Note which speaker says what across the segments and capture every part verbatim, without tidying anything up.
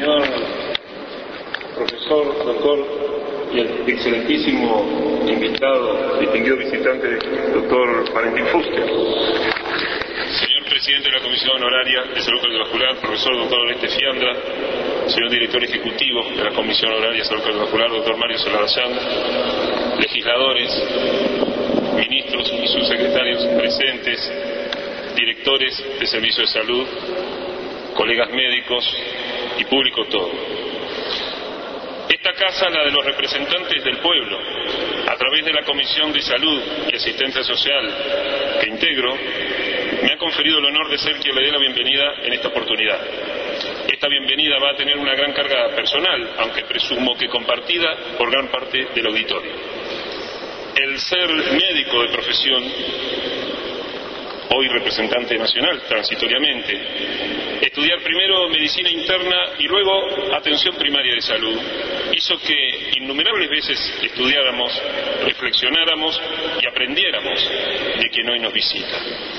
Speaker 1: Señor profesor, doctor y el excelentísimo invitado, distinguido visitante, doctor Valentín Fuster. Señor presidente de la Comisión Honoraria de Salud Cardiovascular, profesor doctor Oreste Fiandra, señor director ejecutivo de la Comisión Honoraria de Salud Cardiovascular, doctor Mario Solarayán, legisladores, ministros y subsecretarios presentes, directores de servicios de salud, colegas médicos y público todo. Esta casa, la de los representantes del pueblo, a través de la Comisión de Salud y Asistencia Social que integro, me ha conferido el honor de ser quien le dé la bienvenida en esta oportunidad. Esta bienvenida va a tener una gran carga personal, aunque presumo que compartida por gran parte del auditorio. El ser médico de profesión, hoy representante nacional transitoriamente, estudiar primero medicina interna y luego atención primaria de salud, hizo que innumerables veces estudiáramos, reflexionáramos y aprendiéramos de quien hoy nos visita.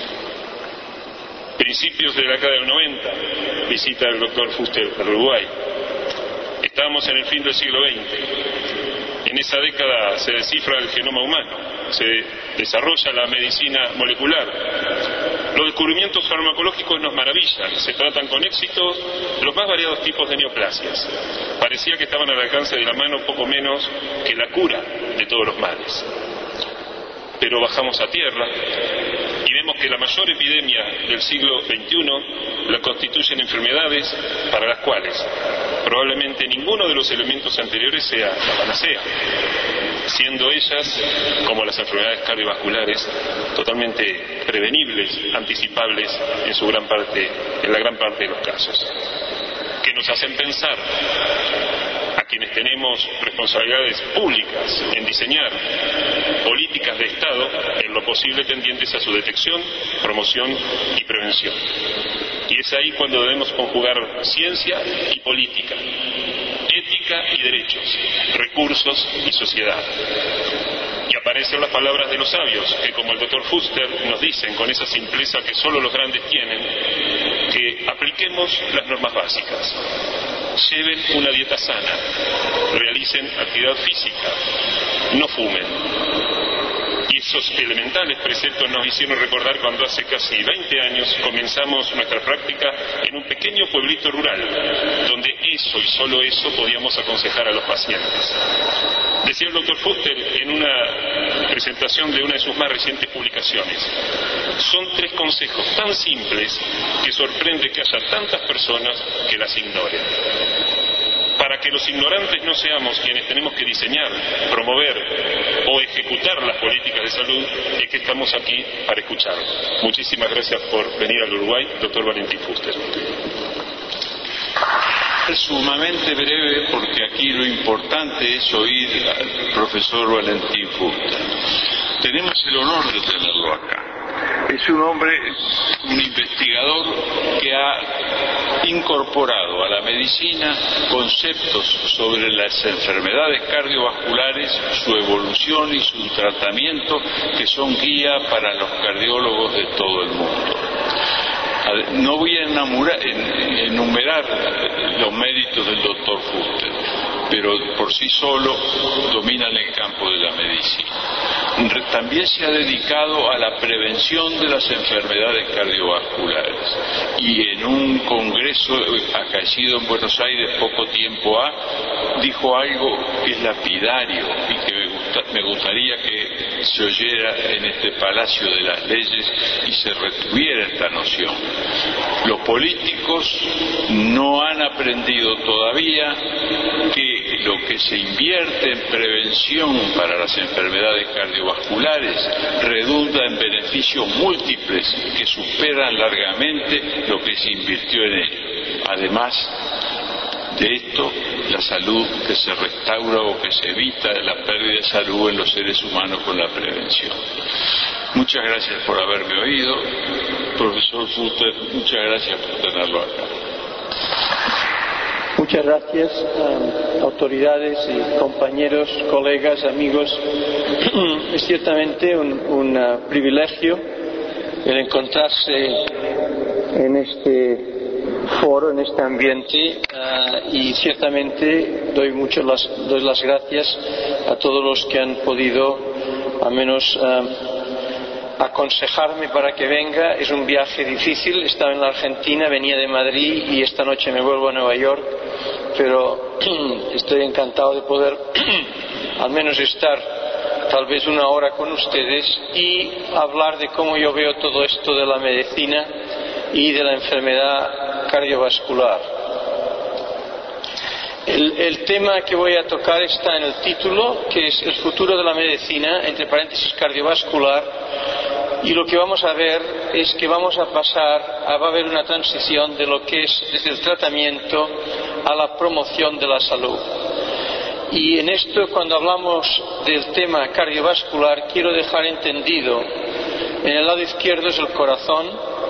Speaker 1: Principios de la década del noventa, visita del doctor Fuster al Uruguay. Estábamos en el fin del siglo veinte. En esa década se descifra el genoma humano, se desarrolla la medicina molecular. Los descubrimientos farmacológicos nos maravillan, se tratan con éxito los más variados tipos de neoplasias. Parecía que estaban al alcance de la mano poco menos que la cura de todos los males. Pero bajamos a tierra y vemos que la mayor epidemia del siglo veintiuno la constituyen enfermedades para las cuales probablemente ninguno de los elementos anteriores sea la panacea, siendo ellas, como las enfermedades cardiovasculares, totalmente prevenibles, anticipables en su gran parte, en la gran parte de los casos, que nos hacen pensar a quienes tenemos responsabilidades públicas en diseñar políticas de Estado en lo posible tendientes a su detección, promoción y prevención. Y es ahí cuando debemos conjugar ciencia y política, ética y derechos, recursos y sociedad. Y aparecen las palabras de los sabios, que como el doctor Fuster nos dicen con esa simpleza que solo los grandes tienen, que apliquemos las normas básicas, lleven una dieta sana, realicen actividad física, no fumen. Y esos elementales preceptos nos hicieron recordar cuando hace casi veinte años comenzamos nuestra práctica en un pequeño pueblito rural, donde eso y solo eso podíamos aconsejar a los pacientes. Decía el doctor Fuster en una presentación de una de sus más recientes publicaciones: son tres consejos tan simples que sorprende que haya tantas personas que las ignoren. Para que los ignorantes no seamos quienes tenemos que diseñar, promover o ejecutar las políticas de salud, es que estamos aquí para escuchar. Muchísimas gracias por venir al Uruguay, doctor Valentín Fuster.
Speaker 2: Es sumamente breve porque aquí lo importante es oír al profesor Valentín Fuster. Tenemos el honor de tenerlo acá. Es un hombre, un investigador que ha incorporado a la medicina conceptos sobre las enfermedades cardiovasculares, su evolución y su tratamiento, que son guía para los cardiólogos de todo el mundo. No voy a enumerar los méritos del doctor Fuster, pero por sí solo dominan el campo de la medicina. También se ha dedicado a la prevención de las enfermedades cardiovasculares y en un congreso acaecido en Buenos Aires poco tiempo ha, dijo algo que es lapidario y que me, gusta, me gustaría que se oyera en este Palacio de las Leyes y se retuviera esta noción. Los políticos no han aprendido todavía que lo que se invierte en prevención para las enfermedades cardiovasculares redunda en beneficios múltiples que superan largamente lo que se invirtió en ello. Además de esto, la salud que se restaura o que se evita la pérdida de salud en los seres humanos con la prevención. Muchas gracias por haberme oído, profesor Fuster, muchas gracias por tenerlo acá.
Speaker 3: Muchas gracias, um, autoridades y compañeros, colegas, amigos. Es ciertamente un, un uh, privilegio el encontrarse en este foro, en este ambiente, uh, y ciertamente doy, mucho las, doy las gracias a todos los que han podido al menos uh, aconsejarme para que venga. Es un viaje difícil, estaba en la Argentina, venía de Madrid y esta noche me vuelvo a Nueva York, pero estoy encantado de poder al menos estar tal vez una hora con ustedes y hablar de cómo yo veo todo esto de la medicina y de la enfermedad cardiovascular. El, el tema que voy a tocar está en el título, que es el futuro de la medicina, entre paréntesis cardiovascular, y lo que vamos a ver es que vamos a pasar, a, va a haber una transición de lo que es desde el tratamiento a la promoción de la salud. Y en esto, cuando hablamos del tema cardiovascular, quiero dejar entendido, en el lado izquierdo es el corazón,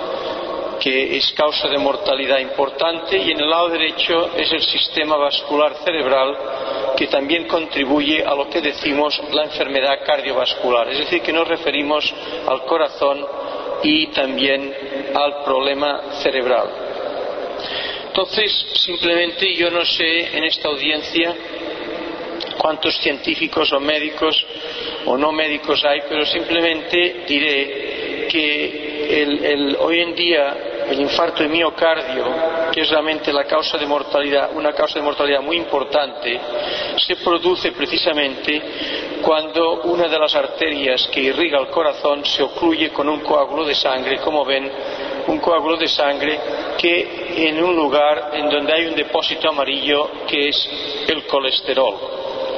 Speaker 3: que es causa de mortalidad importante, y en el lado derecho es el sistema vascular cerebral, que también contribuye a lo que decimos la enfermedad cardiovascular. Es decir, que nos referimos al corazón y también al problema cerebral. Entonces, simplemente yo no sé en esta audiencia cuántos científicos o médicos o no médicos hay, pero simplemente diré que el, el, hoy en día el infarto de miocardio, que es realmente la causa de mortalidad, una causa de mortalidad muy importante, se produce precisamente cuando una de las arterias que irriga el corazón se ocluye con un coágulo de sangre, como ven, un coágulo de sangre que en un lugar en donde hay un depósito amarillo que es el colesterol.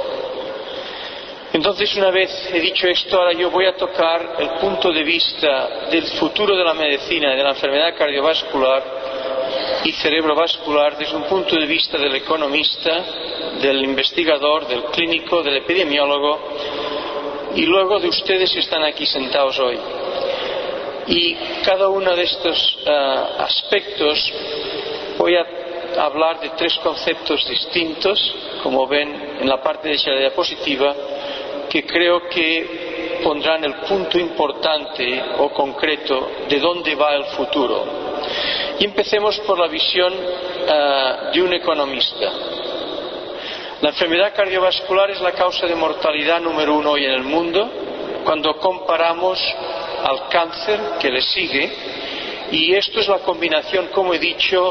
Speaker 3: Entonces, una vez he dicho esto, ahora yo voy a tocar el punto de vista del futuro de la medicina y de la enfermedad cardiovascular y cerebrovascular desde un punto de vista del economista, del investigador, del clínico, del epidemiólogo y luego de ustedes que están aquí sentados hoy. Y cada uno de estos uh, aspectos voy a hablar de tres conceptos distintos, como ven en la parte derecha de la diapositiva, que creo que pondrán el punto importante o concreto de dónde va el futuro. Y empecemos por la visión uh, de un economista. La enfermedad cardiovascular es la causa de mortalidad número uno hoy en el mundo, cuando comparamos al cáncer que le sigue, y esto es la combinación, como he dicho,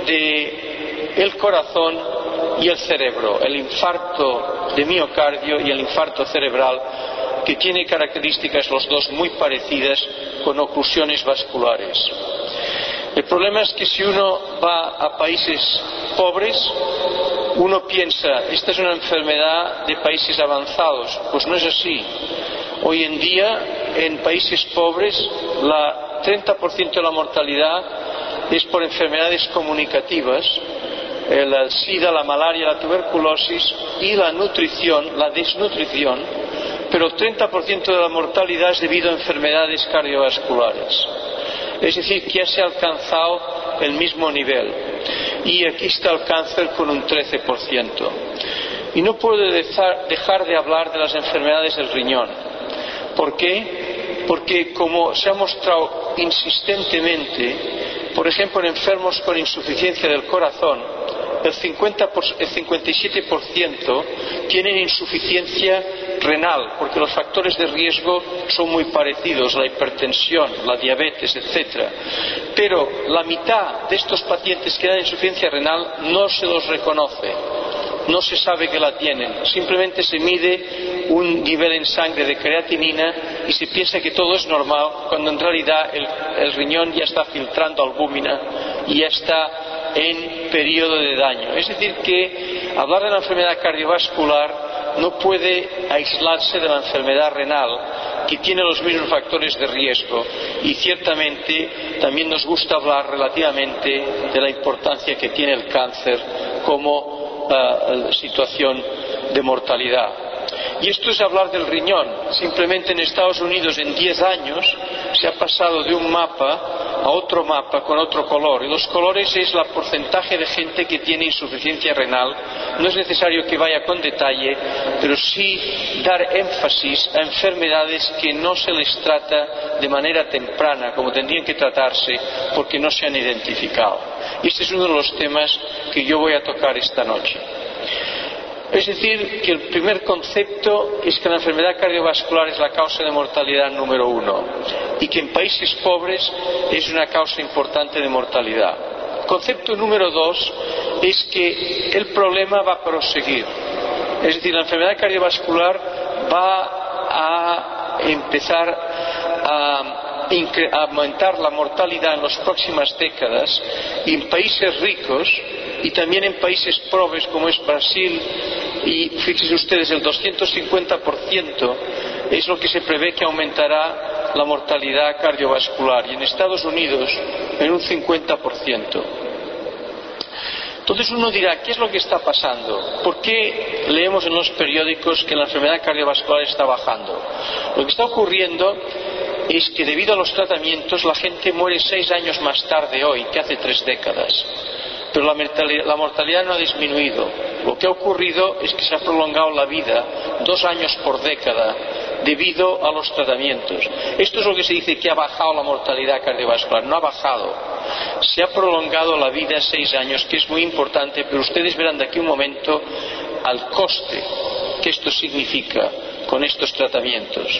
Speaker 3: de el corazón y el cerebro, el infarto de miocardio y el infarto cerebral, que tiene características los dos muy parecidas con oclusiones vasculares. El problema es que si uno va a países pobres, uno piensa, esta es una enfermedad de países avanzados. Pues no es así. Hoy en día, en países pobres, el treinta por ciento de la mortalidad es por enfermedades comunicativas, el SIDA, la malaria, la tuberculosis y la nutrición, la desnutrición, pero el treinta por ciento de la mortalidad es debido a enfermedades cardiovasculares. Es decir, que ya se ha alcanzado el mismo nivel. Y aquí está el cáncer con un trece por ciento. Y no puedo dejar de hablar de las enfermedades del riñón. ¿Por qué? Porque, como se ha mostrado insistentemente, por ejemplo, en enfermos con insuficiencia del corazón, el, cincuenta por, el cincuenta y siete por ciento tienen insuficiencia renal, porque los factores de riesgo son muy parecidos, la hipertensión, la diabetes, etcétera. Pero la mitad de estos pacientes que dan insuficiencia renal no se los reconoce, no se sabe que la tienen, simplemente se mide un nivel en sangre de creatinina y se piensa que todo es normal, cuando en realidad el, el riñón ya está filtrando albúmina y ya está en periodo de daño. Es decir, que hablar de la enfermedad cardiovascular no puede aislarse de la enfermedad renal, que tiene los mismos factores de riesgo, y ciertamente también nos gusta hablar relativamente de la importancia que tiene el cáncer como uh, situación de mortalidad. Y esto es hablar del riñón. Simplemente en Estados Unidos en diez años se ha pasado de un mapa a otro mapa con otro color, y los colores es el porcentaje de gente que tiene insuficiencia renal. No es necesario que vaya con detalle, pero sí dar énfasis a enfermedades que no se les trata de manera temprana como tendrían que tratarse porque no se han identificado. Y este es uno de los temas que yo voy a tocar esta noche. Es decir, que el primer concepto es que la enfermedad cardiovascular es la causa de mortalidad número uno y que en países pobres es una causa importante de mortalidad. Concepto número dos es que el problema va a proseguir. Es decir, la enfermedad cardiovascular va a empezar a a aumentar la mortalidad en las próximas décadas, y en países ricos y también en países pobres como es Brasil, y fíjense ustedes, el doscientos cincuenta por ciento es lo que se prevé que aumentará la mortalidad cardiovascular, y en Estados Unidos en un cincuenta por ciento. Entonces uno dirá, ¿qué es lo que está pasando? ¿Por qué leemos en los periódicos que la enfermedad cardiovascular está bajando? Lo que está ocurriendo es que debido a los tratamientos la gente muere seis años más tarde hoy que hace tres décadas. Pero la mortalidad, la mortalidad no ha disminuido. Lo que ha ocurrido es que se ha prolongado la vida dos años por década debido a los tratamientos. Esto es lo que se dice que ha bajado la mortalidad cardiovascular. No ha bajado. Se ha prolongado la vida seis años, que es muy importante, pero ustedes verán de aquí un momento al coste que esto significa con estos tratamientos.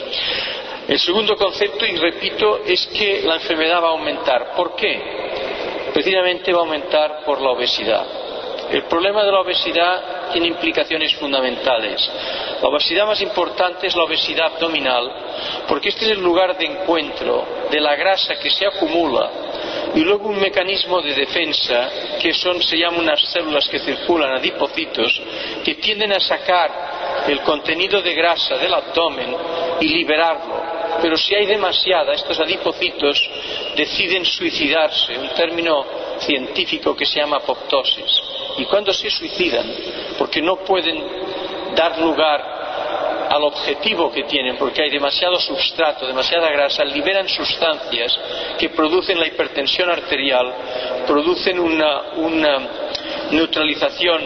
Speaker 3: El segundo concepto, y repito, es que la enfermedad va a aumentar. ¿Por qué? Precisamente va a aumentar por la obesidad. El problema de la obesidad tiene implicaciones fundamentales. La obesidad más importante es la obesidad abdominal, porque este es el lugar de encuentro de la grasa que se acumula y luego un mecanismo de defensa que son, se llaman unas células que circulan, adipocitos, que tienden a sacar el contenido de grasa del abdomen y liberarlo. Pero si hay demasiada, estos adipocitos deciden suicidarse, un término científico que se llama apoptosis. Y cuando se suicidan, porque no pueden dar lugar al objetivo que tienen, porque hay demasiado substrato, demasiada grasa, liberan sustancias que producen la hipertensión arterial, producen una, una neutralización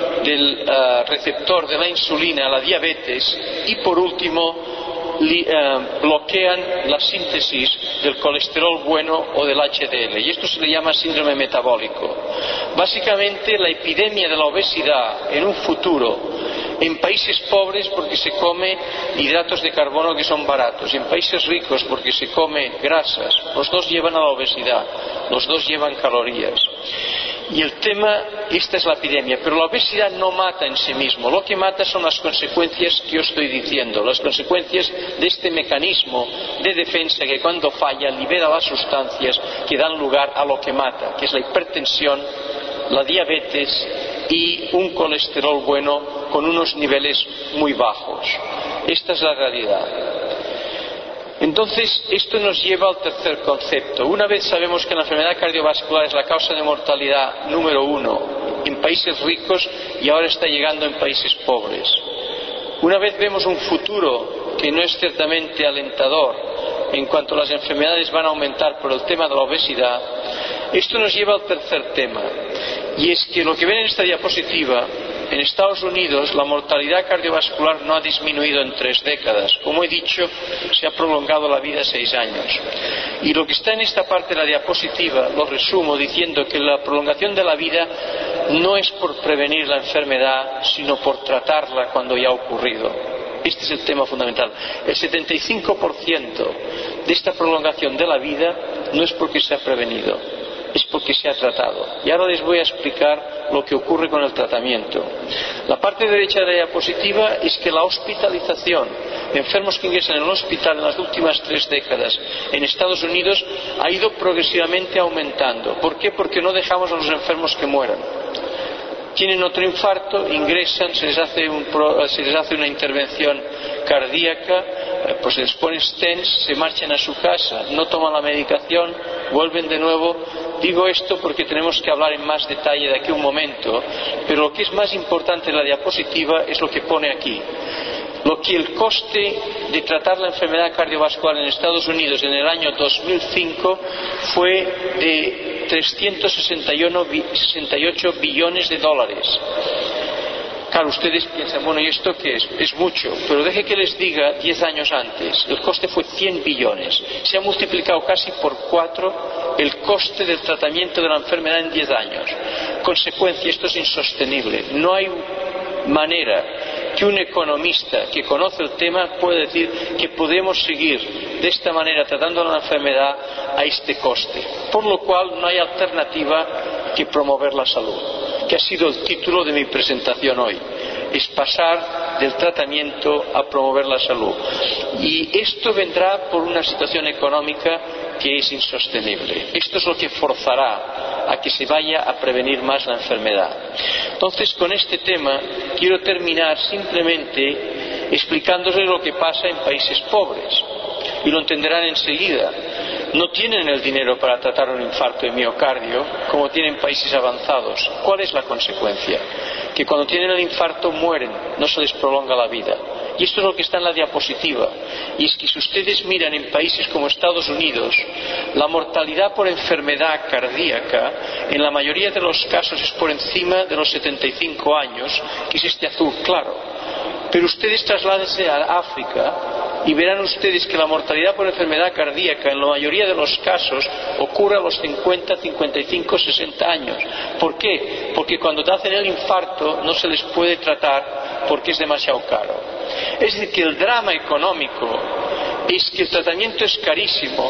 Speaker 3: del uh, receptor de la insulina, la diabetes, y por último Li, uh, bloquean la síntesis del colesterol bueno o del H D L, y esto se le llama síndrome metabólico. Básicamente la epidemia de la obesidad en un futuro en países pobres porque se come hidratos de carbono que son baratos, y en países ricos porque se come grasas, los dos llevan a la obesidad, los dos llevan calorías. Y el tema, esta es la epidemia, pero la obesidad no mata en sí mismo, lo que mata son las consecuencias que yo estoy diciendo, las consecuencias de este mecanismo de defensa que cuando falla libera las sustancias que dan lugar a lo que mata, que es la hipertensión, la diabetes y un colesterol bueno con unos niveles muy bajos. Esta es la realidad. Entonces, esto nos lleva al tercer concepto. Una vez sabemos que la enfermedad cardiovascular es la causa de mortalidad número uno en países ricos y ahora está llegando en países pobres. Una vez vemos un futuro que no es ciertamente alentador en cuanto a las enfermedades van a aumentar por el tema de la obesidad, esto nos lleva al tercer tema. Y es que lo que ven en esta diapositiva, en Estados Unidos la mortalidad cardiovascular no ha disminuido en tres décadas. Como he dicho, se ha prolongado la vida seis años. Y lo que está en esta parte de la diapositiva lo resumo diciendo que la prolongación de la vida no es por prevenir la enfermedad, sino por tratarla cuando ya ha ocurrido. Este es el tema fundamental. El setenta y cinco por ciento de esta prolongación de la vida no es porque se ha prevenido, es porque se ha tratado. Y ahora les voy a explicar lo que ocurre con el tratamiento. La parte derecha de la diapositiva es que la hospitalización, enfermos que ingresan en el hospital en las últimas tres décadas en Estados Unidos ha ido progresivamente aumentando. ¿Por qué? Porque no dejamos a los enfermos que mueran. Tienen otro infarto, ingresan, se les hace, un, se les hace una intervención cardíaca, pues se les pone stents, se marchan a su casa, no toman la medicación, vuelven de nuevo. Digo esto porque tenemos que hablar en más detalle de aquí a un momento, pero lo que es más importante en la diapositiva es lo que pone aquí. lo que el coste de tratar la enfermedad cardiovascular en Estados Unidos en el año dos mil cinco fue de trescientos sesenta y ocho billones de dólares. Claro, ustedes piensan, bueno, ¿y esto qué es? Es mucho, pero deje que les diga, diez años antes, el coste fue cien billones. Se ha multiplicado casi por cuatro el coste del tratamiento de la enfermedad en diez años. Consecuencia, esto es insostenible. No hay manera que un economista que conoce el tema pueda decir que podemos seguir de esta manera tratando la enfermedad a este coste. Por lo cual no hay alternativa que promover la salud, que ha sido el título de mi presentación hoy. Es pasar del tratamiento a promover la salud. Y esto vendrá por una situación económica que es insostenible. Esto es lo que forzará a que se vaya a prevenir más la enfermedad. Entonces, con este tema quiero terminar simplemente explicándoles lo que pasa en países pobres. Y lo entenderán enseguida. No tienen el dinero para tratar un infarto de miocardio como tienen países avanzados. ¿Cuál es la consecuencia? Que cuando tienen el infarto mueren, no se les prolonga la vida. Y esto es lo que está en la diapositiva. Y es que si ustedes miran en países como Estados Unidos, la mortalidad por enfermedad cardíaca en la mayoría de los casos es por encima de los setenta y cinco años, que es este azul claro. Pero ustedes trasládense a África y verán ustedes que la mortalidad por enfermedad cardíaca en la mayoría de los casos ocurre a los cincuenta, cincuenta y cinco, sesenta años. ¿Por qué? Porque cuando te hacen el infarto no se les puede tratar porque es demasiado caro. Es decir, que el drama económico es que el tratamiento es carísimo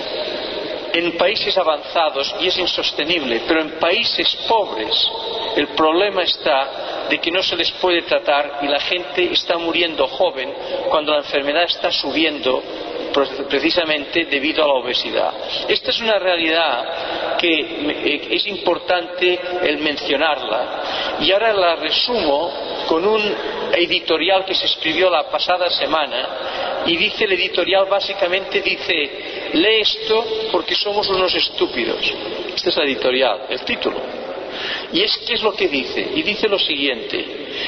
Speaker 3: en países avanzados y es insostenible, pero en países pobres el problema está de que no se les puede tratar y la gente está muriendo joven cuando la enfermedad está subiendo precisamente debido a la obesidad. Esta es una realidad que es importante el mencionarla y ahora la resumo con un editorial que se escribió la pasada semana y dice el editorial básicamente dice lee esto porque somos unos estúpidos. Este es el editorial, el título. Y es ¿qué es lo que dice? Y dice lo siguiente: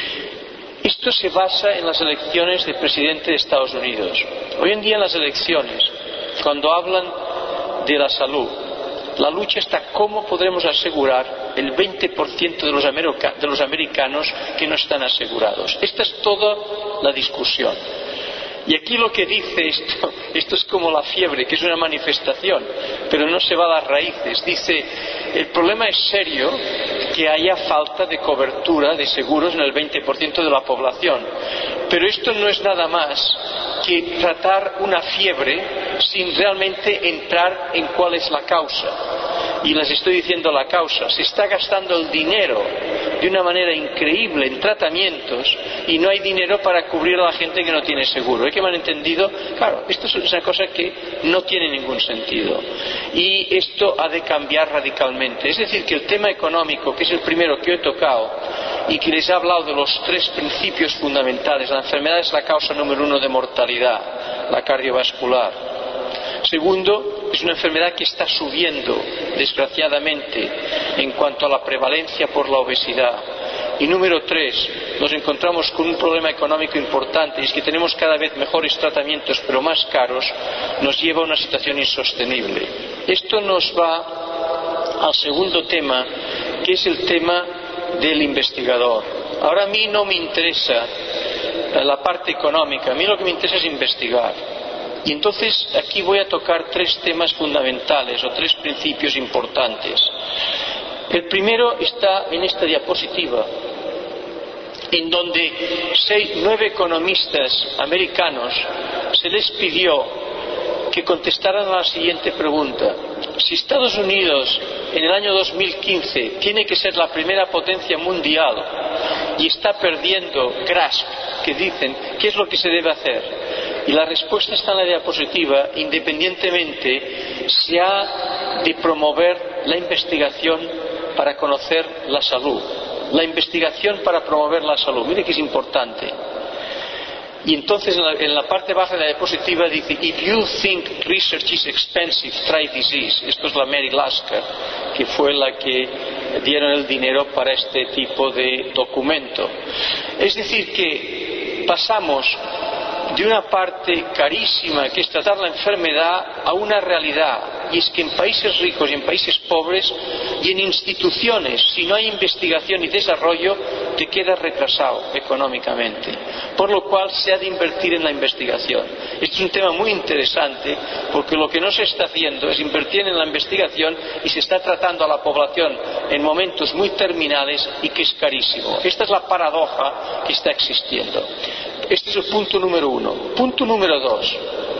Speaker 3: esto se basa en las elecciones de presidente de Estados Unidos. Hoy en día en las elecciones, cuando hablan de la salud, la lucha está cómo podremos asegurar el veinte por ciento de los, de los americanos que no están asegurados. Esta es toda la discusión. Y aquí lo que dice esto, esto es como la fiebre, que es una manifestación, pero no se va a las raíces. Dice, el problema es serio que haya falta de cobertura de seguros en el veinte por ciento de la población. Pero esto no es nada más que tratar una fiebre sin realmente entrar en cuál es la causa. Y les estoy diciendo la causa. Se está gastando el dinero de una manera increíble en tratamientos y no hay dinero para cubrir a la gente que no tiene seguro. ¿Es que me han entendido? Claro, esto es una cosa que no tiene ningún sentido. Y esto ha de cambiar radicalmente. Es decir, que el tema económico, que es el primero que he tocado y que les he hablado de los tres principios fundamentales. La enfermedad es la causa número uno de mortalidad, la cardiovascular. Segundo, es una enfermedad que está subiendo, desgraciadamente, en cuanto a la prevalencia por la obesidad. Y número tres, nos encontramos con un problema económico importante, y es que tenemos cada vez mejores tratamientos, pero más caros, nos lleva a una situación insostenible. Esto nos va al segundo tema, que es el tema del investigador. Ahora a mí no me interesa la parte económica, a mí lo que me interesa es investigar. Y entonces aquí voy a tocar tres temas fundamentales o tres principios importantes. El primero está en esta diapositiva, en donde seis, nueve economistas americanos se les pidió que contestaran a la siguiente pregunta: si Estados Unidos en el año dos mil quince tiene que ser la primera potencia mundial y está perdiendo grasp, que dicen, ¿qué es lo que se debe hacer? Y la respuesta está en la diapositiva. Independientemente, se ha de promover la investigación para conocer la salud. La investigación para promover la salud. Mire que es importante. Y entonces en la, en la parte baja de la diapositiva dice: if you think research is expensive, try disease. Esto es la Mary Lasker, que fue la que dieron el dinero para este tipo de documento. Es decir que pasamos de una parte carísima que es tratar la enfermedad a una realidad, y es que en países ricos y en países pobres y en instituciones, si no hay investigación y desarrollo, te quedas retrasado económicamente, por lo cual se ha de invertir en la investigación. Este es un tema muy interesante, porque lo que no se está haciendo es invertir en la investigación y se está tratando a la población en momentos muy terminales y que es carísimo. Esta es la paradoja que está existiendo. Este es el punto número uno. Punto número dos.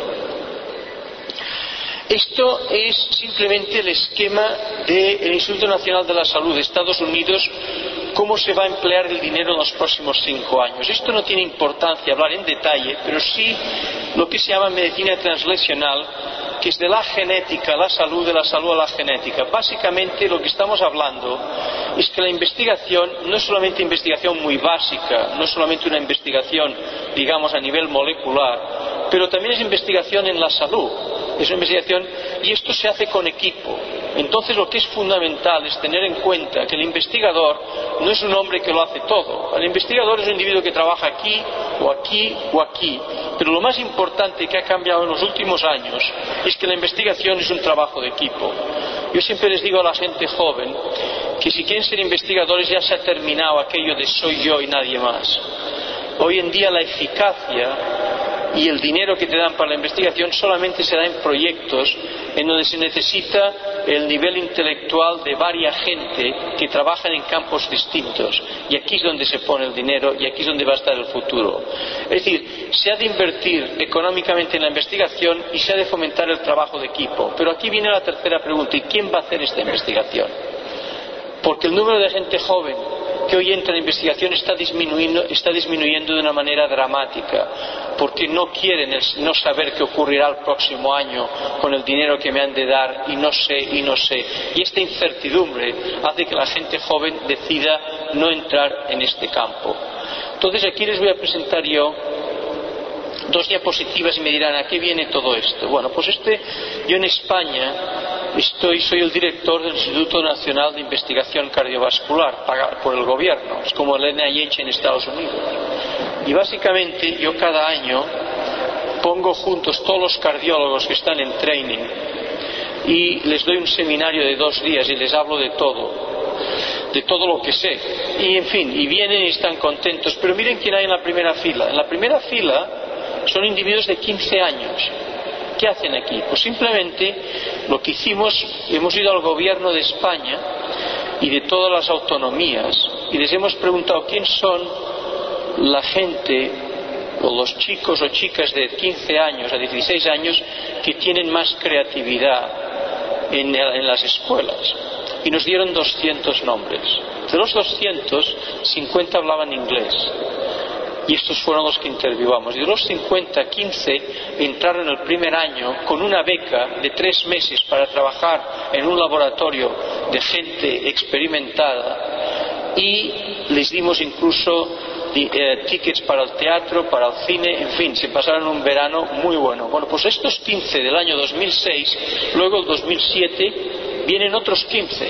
Speaker 3: Esto es simplemente el esquema del Instituto Nacional de la Salud de Estados Unidos, cómo se va a emplear el dinero en los próximos cinco años. Esto no tiene importancia hablar en detalle, pero sí lo que se llama medicina translacional, que es de la genética a la salud, de la salud a la genética. Básicamente lo que estamos hablando es que la investigación no es solamente investigación muy básica, no es solamente una investigación, digamos, a nivel molecular, pero también es investigación en la salud. Es una investigación, y esto se hace con equipo. Entonces lo que es fundamental es tener en cuenta que el investigador no es un hombre que lo hace todo. El investigador es un individuo que trabaja aquí o aquí o aquí, pero lo más importante que ha cambiado en los últimos años es que la investigación es un trabajo de equipo. Yo siempre les digo a la gente joven que si quieren ser investigadores ya se ha terminado aquello de soy yo y nadie más. Hoy en día la eficacia y el dinero que te dan para la investigación solamente se da en proyectos en donde se necesita el nivel intelectual de varias gente que trabajan en campos distintos, y aquí es donde se pone el dinero y aquí es donde va a estar el futuro. Es decir, se ha de invertir económicamente en la investigación y se ha de fomentar el trabajo de equipo. Pero aquí viene la tercera pregunta: ¿y quién va a hacer esta investigación? Porque el número de gente joven que hoy entra en investigación está disminuyendo, está disminuyendo de una manera dramática, porque no quieren el, no saber qué ocurrirá el próximo año con el dinero que me han de dar, y no sé, y no sé. Y esta incertidumbre hace que la gente joven decida no entrar en este campo. Entonces aquí les voy a presentar yo dos diapositivas y me dirán, ¿a qué viene todo esto? Bueno, pues este, yo en España estoy, soy el director del Instituto Nacional de Investigación Cardiovascular, pagado por el gobierno. Es como el N I H en Estados Unidos. Y básicamente yo cada año pongo juntos todos los cardiólogos que están en training y les doy un seminario de dos días y les hablo de todo, de todo lo que sé. Y en fin, y vienen y están contentos. Pero miren quién hay en la primera fila. En la primera fila son individuos de quince años. ¿Qué hacen aquí? Pues simplemente lo que hicimos, hemos ido al gobierno de España y de todas las autonomías y les hemos preguntado quién son la gente o los chicos o chicas de quince años a dieciséis años que tienen más creatividad en, en las escuelas. Y nos dieron doscientos nombres. De los doscientos, cincuenta hablaban inglés. Y estos fueron los que interviewamos. Y de los cincuenta, quince entraron el primer año con una beca de tres meses para trabajar en un laboratorio de gente experimentada, y les dimos incluso eh, tickets para el teatro, para el cine, en fin, se pasaron un verano muy bueno. Bueno, pues estos quince del año dos mil seis, luego el dos mil siete, vienen otros quince.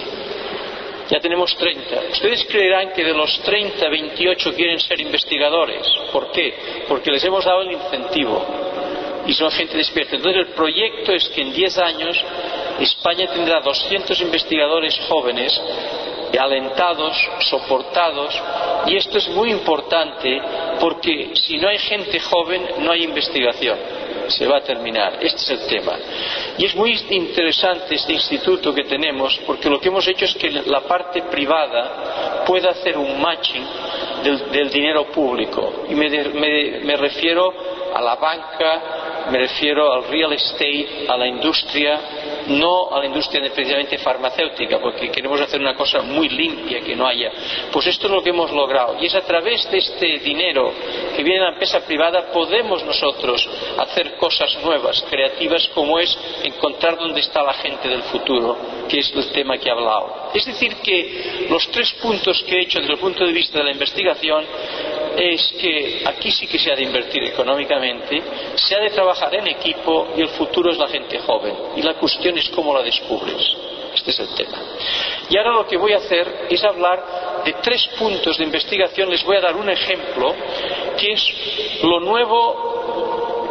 Speaker 3: Ya tenemos treinta. Ustedes creerán que de los treinta, veintiocho quieren ser investigadores. ¿Por qué? Porque les hemos dado el incentivo y son gente despierta. Entonces el proyecto es que en diez años España tendrá doscientos investigadores jóvenes, alentados, soportados, y esto es muy importante porque si no hay gente joven no hay investigación. Se va a terminar. Este es el tema. Y es muy interesante este instituto que tenemos, porque lo que hemos hecho es que la parte privada pueda hacer un matching del, del dinero público. Y me, me, me refiero a la banca, me refiero al real estate, a la industria, no a la industria precisamente farmacéutica, porque queremos hacer una cosa muy limpia, que no haya. Pues esto es lo que hemos logrado, y es a través de este dinero que viene de la empresa privada podemos nosotros hacer cosas nuevas, creativas, como es encontrar dónde está la gente del futuro, que es el tema que he hablado. Es decir, que los tres puntos que he hecho desde el punto de vista de la investigación es que aquí sí que se ha de invertir económicamente, se ha de trabajar en equipo, y el futuro es la gente joven, y la cuestión es cómo la descubres. Este es el tema. Y ahora lo que voy a hacer es hablar de tres puntos de investigación. Les voy a dar un ejemplo que es lo nuevo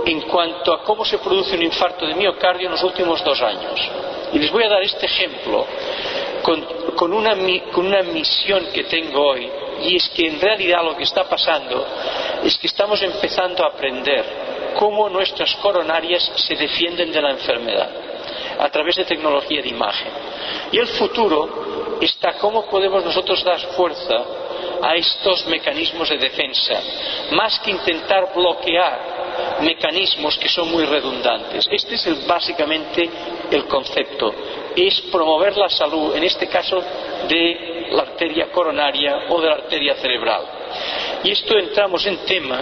Speaker 3: en cuanto a cómo se produce un infarto de miocardio en los últimos dos años. Y les voy a dar este ejemplo con, con, una, con una misión que tengo hoy, y es que en realidad lo que está pasando es que estamos empezando a aprender cómo nuestras coronarias se defienden de la enfermedad a través de tecnología de imagen. Y el futuro está cómo podemos nosotros dar fuerza a estos mecanismos de defensa, más que intentar bloquear mecanismos que son muy redundantes. Este es el, básicamente el concepto, es promover la salud, en este caso de la arteria coronaria o de la arteria cerebral. Y esto entramos en tema,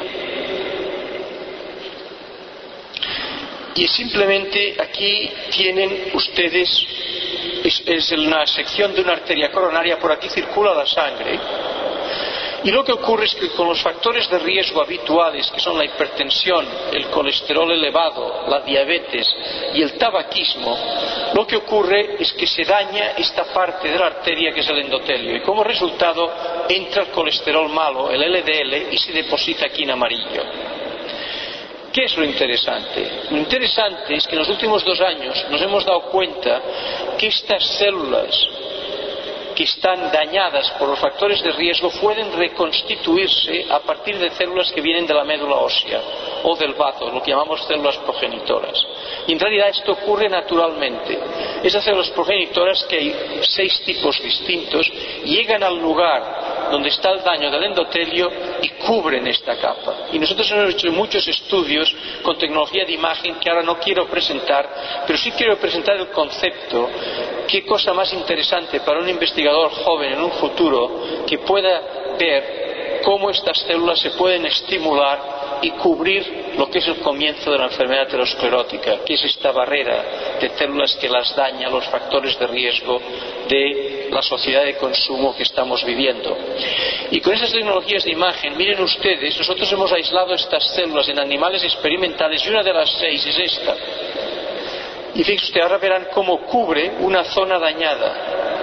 Speaker 3: y simplemente aquí tienen ustedes, es, es una sección de una arteria coronaria, por aquí circula la sangre. Y lo que ocurre es que con los factores de riesgo habituales, que son la hipertensión, el colesterol elevado, la diabetes y el tabaquismo, lo que ocurre es que se daña esta parte de la arteria que es el endotelio. Y como resultado entra el colesterol malo, el L D L, y se deposita aquí en amarillo. ¿Qué es lo interesante? Lo interesante es que en los últimos dos años nos hemos dado cuenta que estas células que están dañadas por los factores de riesgo pueden reconstituirse a partir de células que vienen de la médula ósea o del bazo, lo que llamamos células progenitoras. Y en realidad esto ocurre naturalmente. Esas células progenitoras, que hay seis tipos distintos, llegan al lugar donde está el daño del endotelio y cubren esta capa. Y nosotros hemos hecho muchos estudios con tecnología de imagen que ahora no quiero presentar, pero sí quiero presentar el concepto. Qué cosa más interesante para un investigador joven en un futuro que pueda ver cómo estas células se pueden estimular y cubrir lo que es el comienzo de la enfermedad aterosclerótica, que es esta barrera de células que las daña, los factores de riesgo de la sociedad de consumo que estamos viviendo. Y con esas tecnologías de imagen, miren ustedes, nosotros hemos aislado estas células en animales experimentales y una de las seis es esta. Y fíjense usted, ahora verán cómo cubre una zona dañada.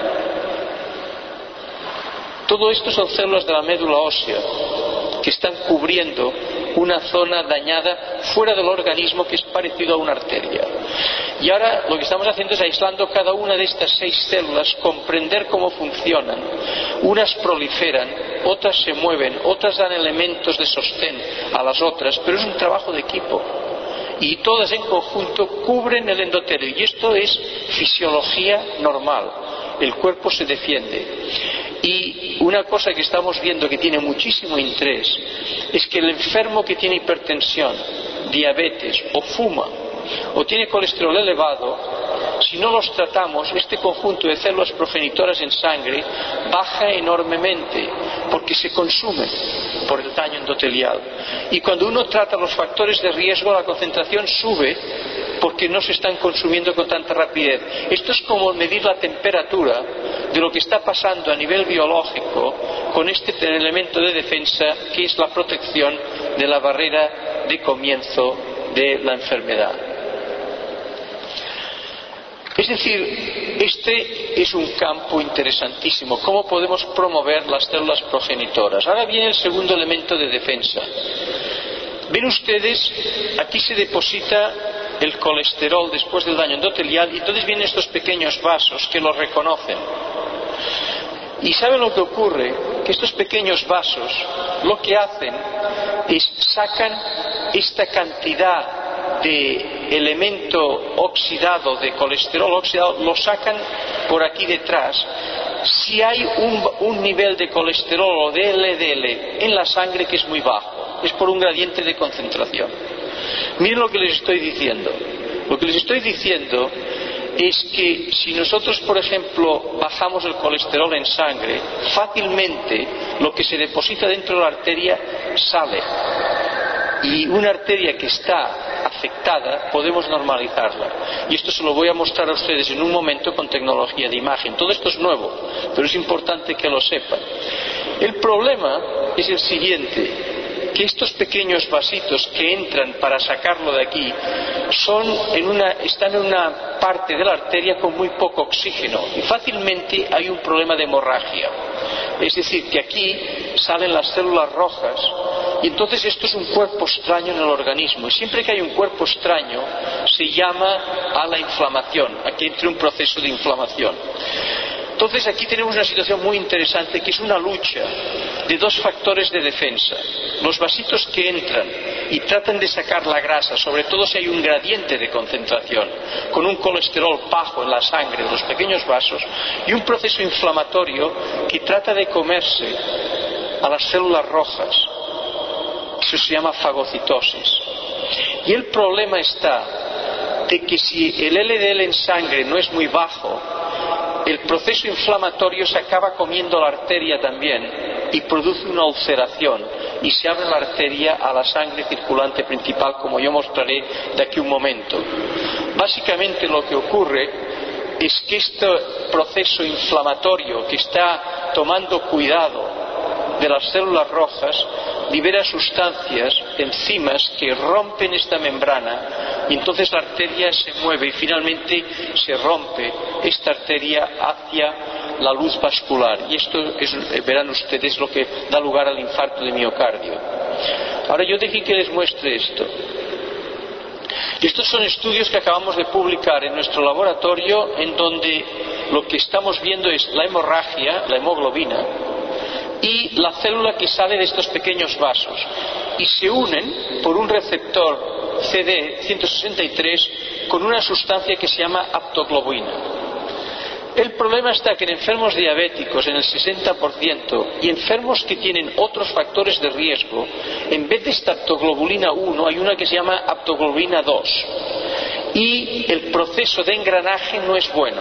Speaker 3: Todo esto son células de la médula ósea que están cubriendo una zona dañada fuera del organismo que es parecido a una arteria. Y ahora lo que estamos haciendo es aislando cada una de estas seis células, comprender cómo funcionan. Unas proliferan, otras se mueven, otras dan elementos de sostén a las otras, pero es un trabajo de equipo. Y todas en conjunto cubren el endotelio. Y esto es fisiología normal. El cuerpo se defiende. Y una cosa que estamos viendo que tiene muchísimo interés es que el enfermo que tiene hipertensión, diabetes o fuma o tiene colesterol elevado, si no los tratamos, este conjunto de células progenitoras en sangre baja enormemente porque se consumen por el daño endotelial. Y cuando uno trata los factores de riesgo, la concentración sube porque no se están consumiendo con tanta rapidez. Esto es como medir la temperatura de lo que está pasando a nivel biológico con este elemento de defensa que es la protección de la barrera de comienzo de la enfermedad. Es decir, este es un campo interesantísimo, cómo podemos promover las células progenitoras. Ahora viene el segundo elemento de defensa. Ven ustedes, aquí se deposita el colesterol después del daño endotelial y entonces vienen estos pequeños vasos que lo reconocen. Y ¿saben lo que ocurre? Que estos pequeños vasos lo que hacen es sacan esta cantidad de elemento oxidado, de colesterol oxidado, lo sacan por aquí detrás. Si hay un, un nivel de colesterol o de L D L en la sangre que es muy bajo, es por un gradiente de concentración. Miren lo que les estoy diciendo. Lo que les estoy diciendo es que si nosotros, por ejemplo, bajamos el colesterol en sangre, fácilmente lo que se deposita dentro de la arteria sale. Y una arteria que está afectada podemos normalizarla. Y esto se lo voy a mostrar a ustedes en un momento con tecnología de imagen. Todo esto es nuevo, pero es importante que lo sepan. El problema es el siguiente, que estos pequeños vasitos que entran para sacarlo de aquí son en una, están en una parte de la arteria con muy poco oxígeno y fácilmente hay un problema de hemorragia. Es decir, que aquí salen las células rojas Y entonces esto es un cuerpo extraño en el organismo. Y siempre que hay un cuerpo extraño, se llama a la inflamación, a que entre un proceso de inflamación. Entonces aquí tenemos una situación muy interesante, que es una lucha de dos factores de defensa. Los vasitos que entran y tratan de sacar la grasa, sobre todo si hay un gradiente de concentración, con un colesterol bajo en la sangre de los pequeños vasos, y un proceso inflamatorio que trata de comerse a las células rojas. Eso se llama fagocitosis. Y el problema está de que si el L D L en sangre no es muy bajo, el proceso inflamatorio se acaba comiendo la arteria también y produce una ulceración y se abre la arteria a la sangre circulante principal, como yo mostraré de aquí a un momento. Básicamente lo que ocurre es que este proceso inflamatorio que está tomando cuidado de las células rojas libera sustancias, enzimas que rompen esta membrana, y entonces la arteria se mueve y finalmente se rompe esta arteria hacia la luz vascular, y esto es, verán ustedes, lo que da lugar al infarto de miocardio. Ahora yo dejen que les muestre esto. Estos son estudios que acabamos de publicar en nuestro laboratorio, en donde lo que estamos viendo es la hemorragia, la hemoglobina, y la célula que sale de estos pequeños vasos, y se unen por un receptor C D ciento sesenta y tres con una sustancia que se llama aptoglobina. El problema está que en enfermos diabéticos, en el sesenta por ciento, y enfermos que tienen otros factores de riesgo, en vez de esta aptoglobulina uno hay una que se llama aptoglobulina dos, y el proceso de engranaje no es bueno.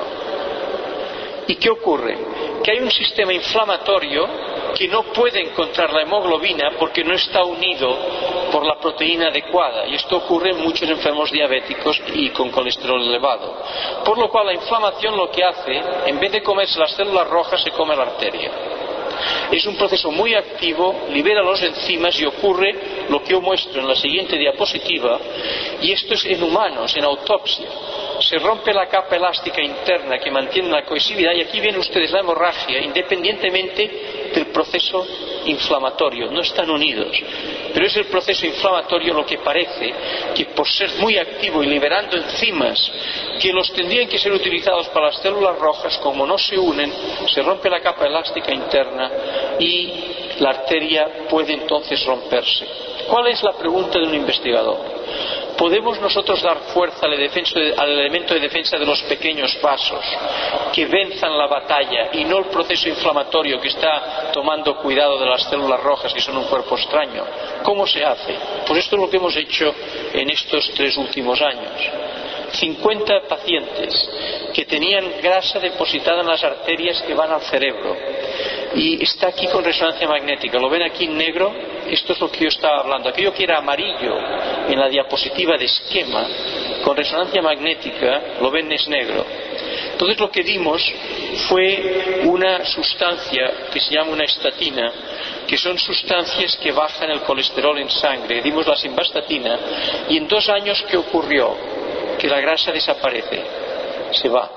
Speaker 3: ¿Y qué ocurre? Que hay un sistema inflamatorio que no puede encontrar la hemoglobina porque no está unido por la proteína adecuada, y esto ocurre en muchos enfermos diabéticos y con colesterol elevado. Por lo cual la inflamación lo que hace, en vez de comerse las células rojas, se come la arteria. Es un proceso muy activo, libera los enzimas y ocurre lo que yo muestro en la siguiente diapositiva, y esto es en humanos, en autopsia. Se rompe la capa elástica interna que mantiene la cohesividad, y aquí ven ustedes la hemorragia independientemente del proceso inflamatorio, no están unidos, pero es el proceso inflamatorio lo que parece que, por ser muy activo y liberando enzimas que los tendrían que ser utilizados para las células rojas, como no se unen, se rompe la capa elástica interna y la arteria puede entonces romperse. ¿Cuál es la pregunta de un investigador? ¿Podemos nosotros dar fuerza al, defenso de, al elemento de defensa de los pequeños vasos que venzan la batalla y no el proceso inflamatorio que está tomando cuidado de las células rojas, que son un cuerpo extraño? ¿Cómo se hace? Pues esto es lo que hemos hecho en estos tres últimos años. cincuenta pacientes que tenían grasa depositada en las arterias que van al cerebro, y está aquí con resonancia magnética. ¿Lo ven aquí en negro? Esto es lo que yo estaba hablando. Aquello que era amarillo en la diapositiva de esquema, con resonancia magnética, lo ven es negro. Entonces lo que dimos fue una sustancia que se llama una estatina, que son sustancias que bajan el colesterol en sangre. Dimos la simvastatina, y en dos años, ¿qué ocurrió? Que la grasa desaparece, se va.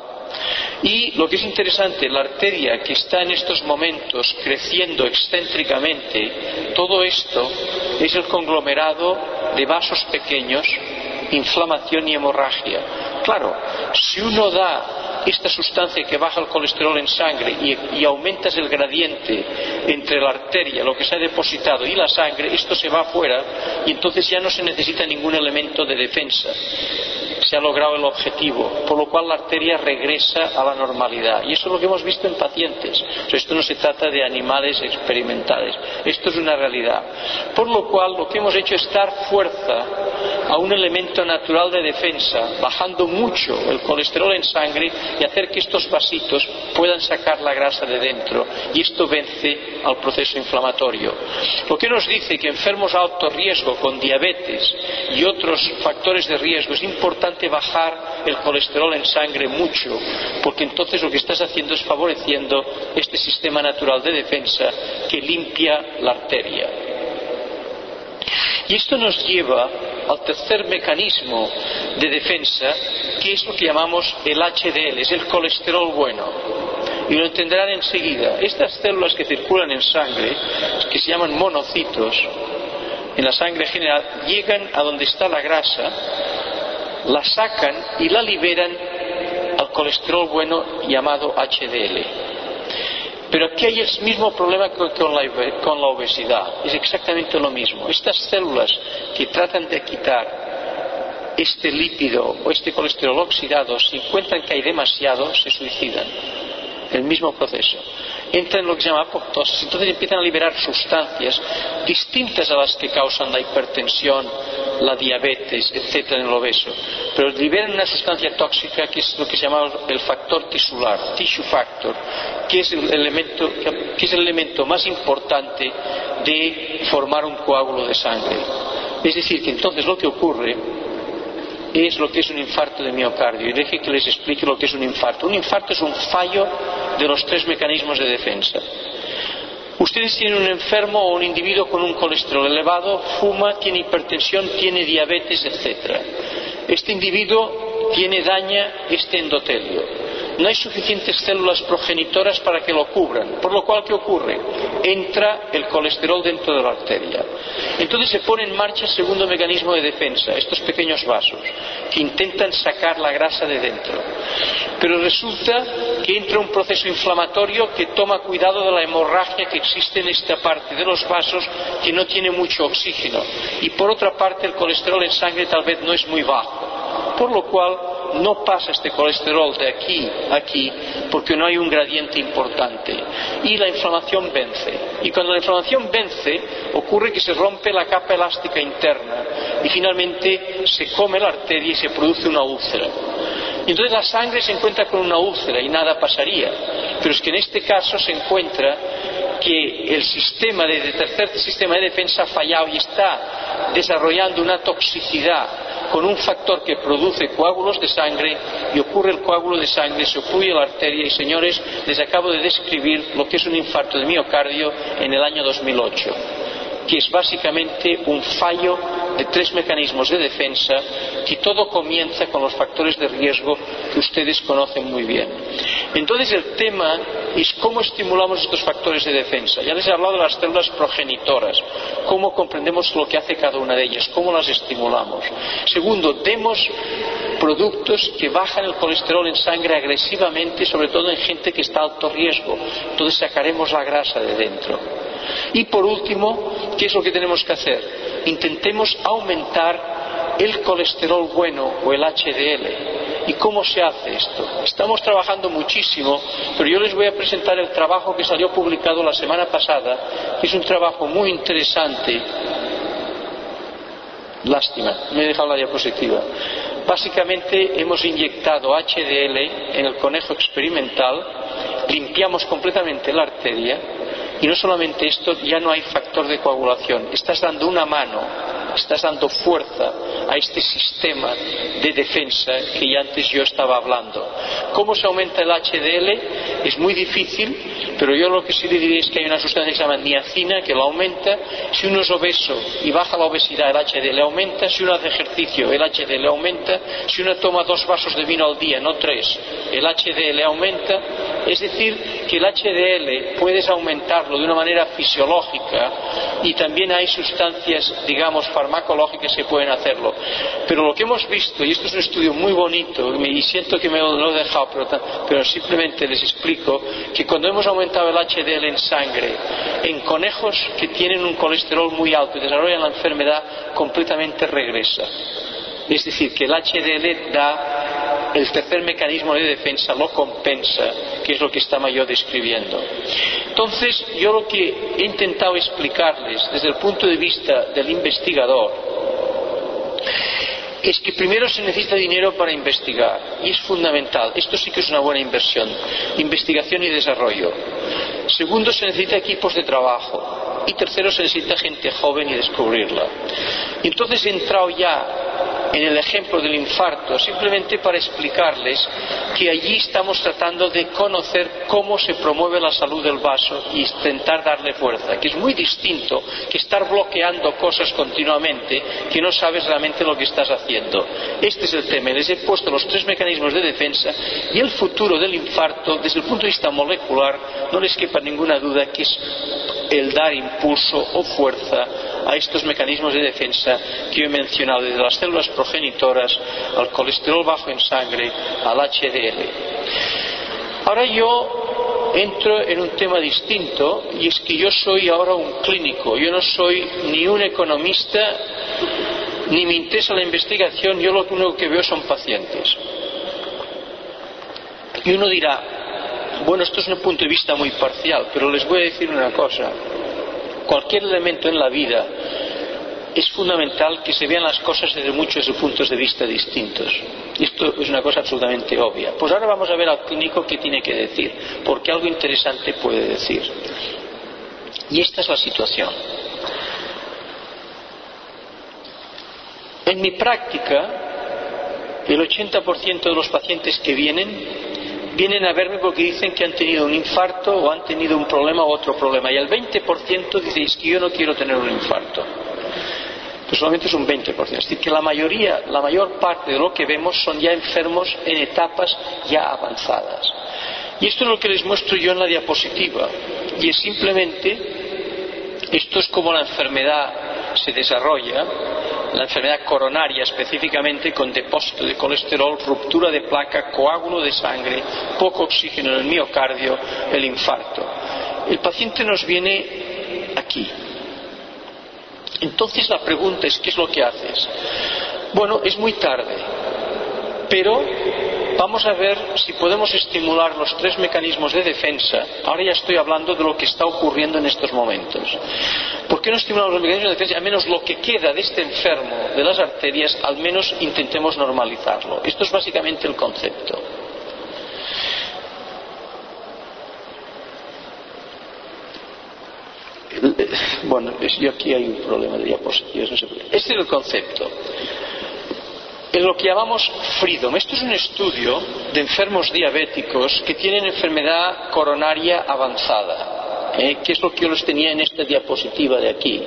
Speaker 3: Y lo que es interesante, la arteria que está en estos momentos creciendo excéntricamente, todo esto es el conglomerado de vasos pequeños, inflamación y hemorragia. Claro, si uno da esta sustancia que baja el colesterol en sangre y, y aumentas el gradiente entre la arteria, lo que se ha depositado, y la sangre, esto se va afuera, y entonces ya no se necesita ningún elemento de defensa. Se ha logrado el objetivo, por lo cual la arteria regresa a la normalidad, y eso es lo que hemos visto en pacientes. O sea, esto no se trata de animales experimentales, esto es una realidad. Por lo cual lo que hemos hecho es dar fuerza a un elemento natural de defensa, bajando mucho el colesterol en sangre y hacer que estos vasitos puedan sacar la grasa de dentro, y esto vence al proceso inflamatorio. Lo que nos dice que enfermos a alto riesgo con diabetes y otros factores de riesgo es importante bajar el colesterol en sangre mucho, porque entonces lo que estás haciendo es favoreciendo este sistema natural de defensa que limpia la arteria. Y esto nos lleva al tercer mecanismo de defensa, que es lo que llamamos el H D L, es el colesterol bueno. Y lo entenderán enseguida. Estas células que circulan en sangre, que se llaman monocitos, en la sangre general, llegan a donde está la grasa, la sacan y la liberan al colesterol bueno llamado H D L. Pero aquí hay el mismo problema que con la, con la obesidad, es exactamente lo mismo. Estas células que tratan de quitar este lípido o este colesterol oxidado, si encuentran que hay demasiado, se suicidan. El mismo proceso. Entran en lo que se llama apoptosis, entonces empiezan a liberar sustancias distintas a las que causan la hipertensión, la diabetes, etcétera en el obeso, pero liberan una sustancia tóxica que es lo que se llama el factor tisular, tissue factor, que es el elemento, que es el elemento más importante de formar un coágulo de sangre. Es decir, que entonces lo que ocurre es lo que es un infarto de miocardio. Y deje que les explique lo que es un infarto. Un infarto es un fallo de los tres mecanismos de defensa. Ustedes tienen un enfermo o un individuo con un colesterol elevado, fuma, tiene hipertensión, tiene diabetes, etcétera. Este individuo tiene daña este endotelio. No hay suficientes células progenitoras para que lo cubran, por lo cual, ¿qué ocurre? Entra el colesterol dentro de la arteria. Entonces se pone en marcha el segundo mecanismo de defensa, estos pequeños vasos, que intentan sacar la grasa de dentro. Pero resulta que entra un proceso inflamatorio que toma cuidado de la hemorragia que existe en esta parte de los vasos, que no tiene mucho oxígeno. Y por otra parte, el colesterol en sangre tal vez no es muy bajo, por lo cual no pasa este colesterol de aquí a aquí porque no hay un gradiente importante y la inflamación vence. Y cuando la inflamación vence, ocurre que se rompe la capa elástica interna y finalmente se come la arteria y se produce una úlcera. Y entonces la sangre se encuentra con una úlcera y nada pasaría, pero es que en este caso se encuentra que el sistema de, el tercer sistema de defensa ha fallado y está desarrollando una toxicidad con un factor que produce coágulos de sangre, y ocurre el coágulo de sangre, se obstruye la arteria. Y señores, les acabo de describir lo que es un infarto de miocardio en el año dos mil ocho, que es básicamente un fallo de tres mecanismos de defensa, que todo comienza con los factores de riesgo que ustedes conocen muy bien. Entonces el tema es cómo estimulamos estos factores de defensa. Ya les he hablado de las células progenitoras, cómo comprendemos lo que hace cada una de ellas, cómo las estimulamos. Segundo, demos productos que bajan el colesterol en sangre agresivamente, sobre todo en gente que está a alto riesgo. Entonces sacaremos la grasa de dentro. Y por último, ¿qué es lo que tenemos que hacer? Intentemos aumentar el colesterol bueno o el H D L. ¿Y cómo se hace esto? Estamos trabajando muchísimo, pero yo les voy a presentar el trabajo que salió publicado la semana pasada, que es un trabajo muy interesante. Lástima, me he dejado la diapositiva. Básicamente hemos inyectado H D L en el conejo experimental, limpiamos completamente la arteria. Y no solamente esto, ya no hay factor de coagulación. Estás dando una mano, estás dando fuerza a este sistema de defensa que ya antes yo estaba hablando. ¿Cómo se aumenta el H D L? Es muy difícil, pero yo lo que sí le diré es que hay una sustancia que se llama niacina que lo aumenta. Si uno es obeso y baja la obesidad, el H D L aumenta. Si uno hace ejercicio, el H D L aumenta. Si uno toma dos vasos de vino al día, no tres, el H D L aumenta. Es decir, que el H D L puedes aumentarlo de una manera fisiológica, y también hay sustancias, digamos, farmacológicas que pueden hacerlo. Pero lo que hemos visto, y esto es un estudio muy bonito, y siento que me lo he dejado, pero, pero simplemente les explico, que cuando hemos aumentado el H D L en sangre en conejos que tienen un colesterol muy alto y desarrollan la enfermedad, completamente regresa. Es decir, que el H D L da el tercer mecanismo de defensa, lo compensa, que es lo que estaba yo describiendo. Entonces, yo lo que he intentado explicarles desde el punto de vista del investigador es que primero se necesita dinero para investigar, y es fundamental. Esto sí que es una buena inversión, investigación y desarrollo. Segundo, se necesita equipos de trabajo. Y tercero, se necesita gente joven y descubrirla. Y entonces he entrado ya en el ejemplo del infarto, simplemente para explicarles que allí estamos tratando de conocer cómo se promueve la salud del vaso y intentar darle fuerza, que es muy distinto que estar bloqueando cosas continuamente que no sabes realmente lo que estás haciendo. Este es el tema. Les he puesto los tres mecanismos de defensa, y el futuro del infarto, desde el punto de vista molecular, no les quepa ninguna duda que es el dar impulso o fuerza a estos mecanismos de defensa que yo he mencionado, desde las células progenitoras al colesterol bajo en sangre, al H D L. Ahora yo entro en un tema distinto, y es que yo soy ahora un clínico, yo no soy ni un economista, ni me interesa la investigación, yo lo único que veo son pacientes. Y uno dirá, bueno, esto es un punto de vista muy parcial, pero les voy a decir una cosa: cualquier elemento en la vida es fundamental que se vean las cosas desde muchos puntos de vista distintos. Y esto es una cosa absolutamente obvia. Pues ahora vamos a ver al clínico qué tiene que decir, porque algo interesante puede decir. Y esta es la situación. En mi práctica, el ochenta por ciento de los pacientes que vienen vienen a verme porque dicen que han tenido un infarto o han tenido un problema u otro problema, y el veinte por ciento dice, es que yo no quiero tener un infarto. Pues solamente es un veinte por ciento. Es decir, que la mayoría, la mayor parte de lo que vemos son ya enfermos en etapas ya avanzadas. Y esto es lo que les muestro yo en la diapositiva. Y es simplemente, esto es como la enfermedad se desarrolla, la enfermedad coronaria específicamente, con depósito de colesterol, ruptura de placa, coágulo de sangre, poco oxígeno en el miocardio, el infarto. El paciente nos viene aquí. Entonces la pregunta es, ¿qué es lo que haces? Bueno, es muy tarde, pero vamos a ver si podemos estimular los tres mecanismos de defensa. Ahora ya estoy hablando de lo que está ocurriendo en estos momentos. ¿Por qué no estimulamos los mecanismos de defensa? Al menos lo que queda de este enfermo de las arterias, al menos intentemos normalizarlo. Esto es básicamente el concepto. Bueno, yo aquí hay un problema de diapositivas, no sé por qué. Este es el concepto. Es lo que llamamos FREEDOM. Esto es un estudio de enfermos diabéticos que tienen enfermedad coronaria avanzada, ¿eh? que es lo que yo les tenía en esta diapositiva de aquí.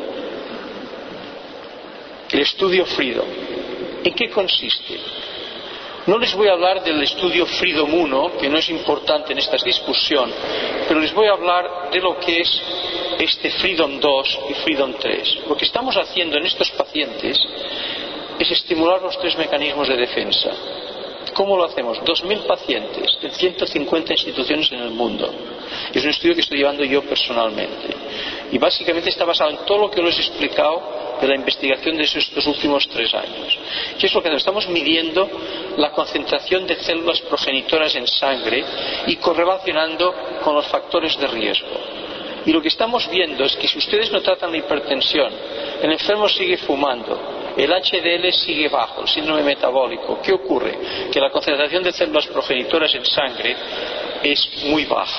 Speaker 3: El estudio FREEDOM. ¿En qué consiste? No les voy a hablar del estudio FREEDOM uno, que no es importante en esta discusión, pero les voy a hablar de lo que es este FREEDOM dos y FREEDOM tres. Lo que estamos haciendo en estos pacientes es estimular los tres mecanismos de defensa. ¿Cómo lo hacemos? dos mil pacientes en ciento cincuenta instituciones en el mundo. Es un estudio que estoy llevando yo personalmente. Y básicamente está basado en todo lo que les he explicado de la investigación de estos últimos tres años. ¿Qué es lo que hacemos? Estamos midiendo la concentración de células progenitoras en sangre y correlacionando con los factores de riesgo. Y lo que estamos viendo es que si ustedes no tratan la hipertensión, el enfermo sigue fumando, el H D L sigue bajo, el síndrome metabólico. ¿Qué ocurre? Que la concentración de células progenitoras en sangre es muy baja.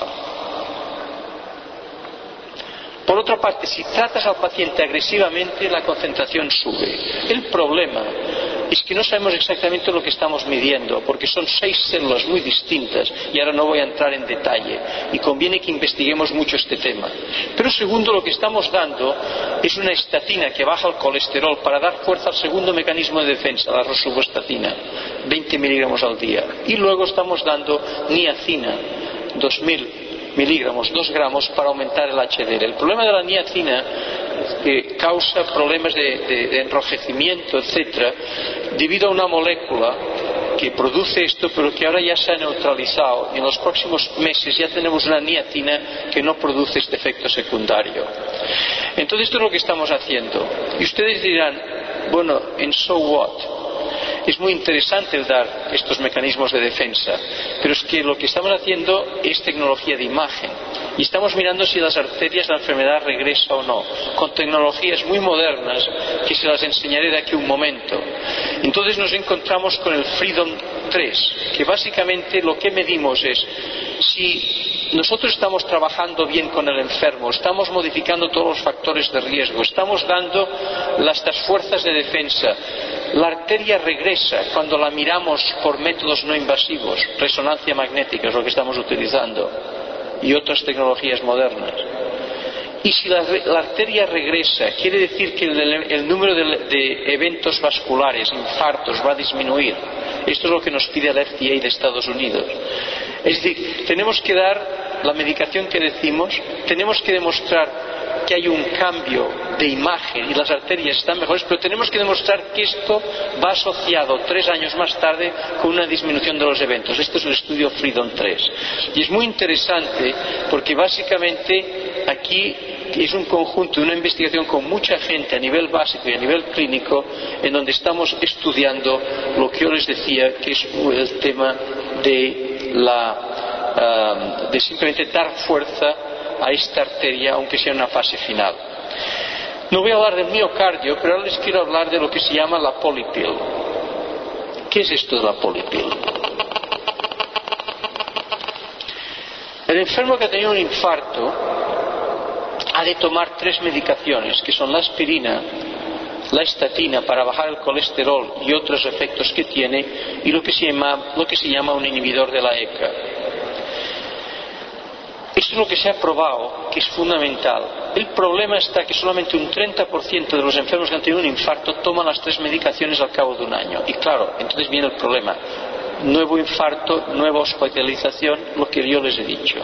Speaker 3: Por otra parte, si tratas al paciente agresivamente, la concentración sube. El problema es que no sabemos exactamente lo que estamos midiendo, porque son seis células muy distintas, y ahora no voy a entrar en detalle, y conviene que investiguemos mucho este tema. Pero segundo, lo que estamos dando es una estatina que baja el colesterol para dar fuerza al segundo mecanismo de defensa, la rosuvastatina, veinte miligramos al día. Y luego estamos dando niacina, dos mil miligramos, dos gramos, para aumentar el H D L. El problema de la niacina eh, causa problemas de, de, de enrojecimiento, etcétera, debido a una molécula que produce esto, pero que ahora ya se ha neutralizado, y en los próximos meses ya tenemos una niacina que no produce este efecto secundario. Entonces esto es lo que estamos haciendo. Y ustedes dirán, bueno, ¿en so what? Es muy interesante el dar estos mecanismos de defensa, pero es que lo que estamos haciendo es tecnología de imagen, y estamos mirando si las arterias, la enfermedad regresa o no, con tecnologías muy modernas que se las enseñaré de aquí a un momento. Entonces nos encontramos con el FREEDOM tres, que básicamente lo que medimos es si nosotros estamos trabajando bien con el enfermo, estamos modificando todos los factores de riesgo, estamos dando las, las fuerzas de defensa. La arteria regresa cuando la miramos por métodos no invasivos, resonancia magnética es lo que estamos utilizando, y otras tecnologías modernas. Y si la, la arteria regresa, quiere decir que el, el número de, de eventos vasculares, infartos, va a disminuir. Esto es lo que nos pide el F D A de Estados Unidos. Es decir, tenemos que dar la medicación que decimos, tenemos que demostrar que hay un cambio de imagen y las arterias están mejores, pero tenemos que demostrar que esto va asociado tres años más tarde con una disminución de los eventos. Esto es el estudio Freedom tres. Y es muy interesante porque básicamente aquí es un conjunto de una investigación con mucha gente a nivel básico y a nivel clínico, en donde estamos estudiando lo que yo les decía, que es el tema de la uh, de simplemente dar fuerza a esta arteria, aunque sea en una fase final. No voy a hablar del miocardio, pero ahora les quiero hablar de lo que se llama la polypill. ¿Qué es esto de la polypill? El enfermo que ha tenido un infarto ha de tomar tres medicaciones, que son la aspirina, la estatina para bajar el colesterol y otros efectos que tiene, y lo que se llama, lo que se llama un inhibidor de la E C A. Esto es lo que se ha probado, que es fundamental. El problema está que solamente un treinta por ciento de los enfermos que han tenido un infarto toman las tres medicaciones al cabo de un año. Y claro, entonces viene el problema. Nuevo infarto, nueva hospitalización, lo que yo les he dicho.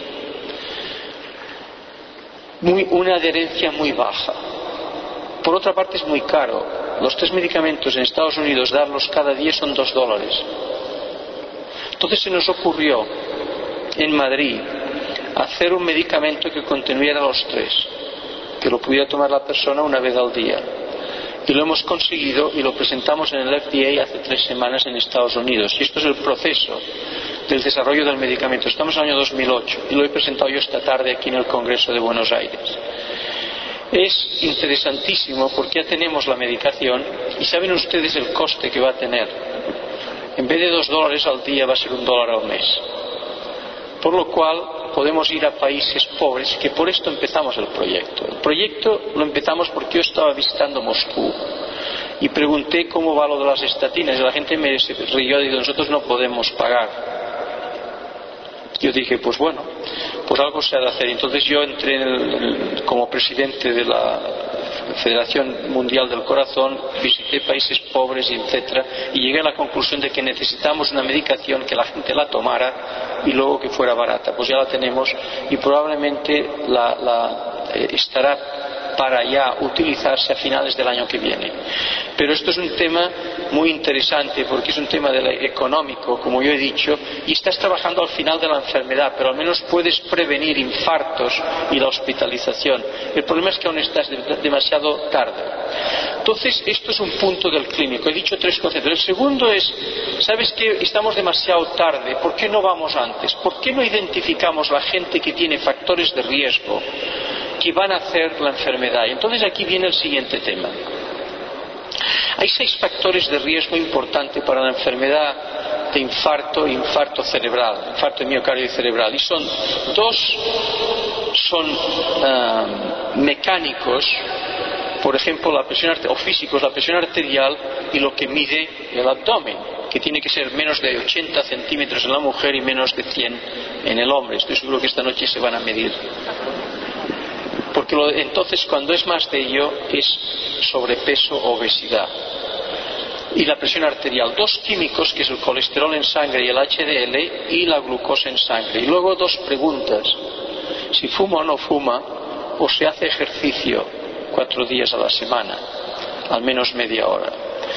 Speaker 3: Muy, una adherencia muy baja. Por otra parte es muy caro. Los tres medicamentos en Estados Unidos, darlos cada día son dos dólares. Entonces se nos ocurrió en Madrid hacer un medicamento que contuviera los tres, que lo pudiera tomar la persona una vez al día. Y lo hemos conseguido y lo presentamos en el F D A hace tres semanas en Estados Unidos. Y esto es el proceso del desarrollo del medicamento. Estamos en el año dos mil ocho y lo he presentado yo esta tarde aquí en el Congreso de Buenos Aires. Es interesantísimo porque ya tenemos la medicación y saben ustedes el coste que va a tener. En vez de dos dólares al día va a ser un dólar al mes. Por lo cual podemos ir a países pobres, que por esto empezamos el proyecto. El proyecto lo empezamos porque yo estaba visitando Moscú y pregunté cómo va lo de las estatinas y la gente me rió y dijo, nosotros no podemos pagar. Yo dije, pues bueno, pues algo se ha de hacer. Entonces yo entré en el, como presidente de la Federación Mundial del Corazón, visité países pobres, etcétera, y llegué a la conclusión de que necesitamos una medicación que la gente la tomara y luego que fuera barata. Pues ya la tenemos y probablemente la, la eh, estará para ya utilizarse a finales del año que viene. Pero esto es un tema muy interesante porque es un tema de la, económico, como yo he dicho, y estás trabajando al final de la enfermedad, pero al menos puedes prevenir infartos y la hospitalización. El problema es que aún estás de, de, demasiado tarde. Entonces, esto es un punto del clínico. He dicho tres conceptos. El segundo es, ¿sabes qué? Estamos demasiado tarde. ¿Por qué no vamos antes? ¿Por qué no identificamos la gente que tiene factores de riesgo que van a hacer la enfermedad? Y entonces aquí viene el siguiente tema. Hay seis factores de riesgo importantes para la enfermedad de infarto e infarto cerebral, infarto de miocardio cerebral, y son dos, son uh, mecánicos, por ejemplo la presión arterial, o físicos, la presión arterial y lo que mide el abdomen, que tiene que ser menos de ochenta centímetros en la mujer y menos de cien en el hombre. Estoy seguro que esta noche se van a medir. Porque lo, entonces cuando es más de ello es sobrepeso o obesidad. Y la presión arterial, dos químicos, que es el colesterol en sangre y el H D L, y la glucosa en sangre. Y luego dos preguntas: si fuma o no fuma, o se hace ejercicio cuatro días a la semana, al menos media hora.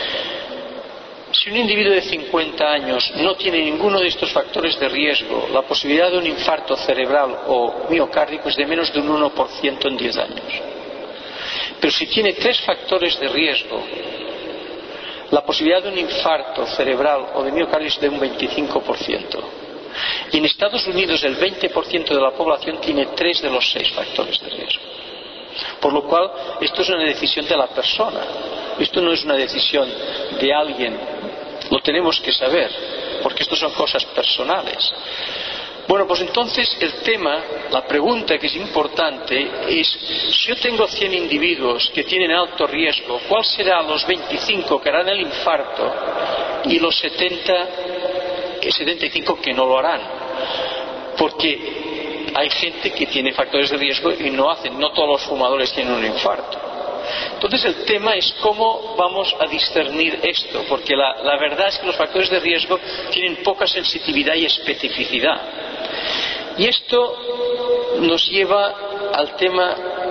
Speaker 3: Si un individuo de cincuenta años no tiene ninguno de estos factores de riesgo, la posibilidad de un infarto cerebral o miocárdico es de menos de un uno por ciento en diez años. Pero si tiene tres factores de riesgo, la posibilidad de un infarto cerebral o de miocardio es de un veinticinco por ciento. Y en Estados Unidos el veinte por ciento de la población tiene tres de los seis factores de riesgo. Por lo cual, esto es una decisión de la persona. Esto no es una decisión de alguien. Lo tenemos que saber, porque esto son cosas personales. Bueno, pues entonces el tema, la pregunta que es importante es, si yo tengo cien individuos que tienen alto riesgo, ¿cuál será los veinticinco que harán el infarto y los setenta, setenta y cinco que no lo harán? Porque hay gente que tiene factores de riesgo y no hacen, no todos los fumadores tienen un infarto. Entonces el tema es cómo vamos a discernir esto, porque la, la verdad es que los factores de riesgo tienen poca sensitividad y especificidad. Y esto nos lleva al tema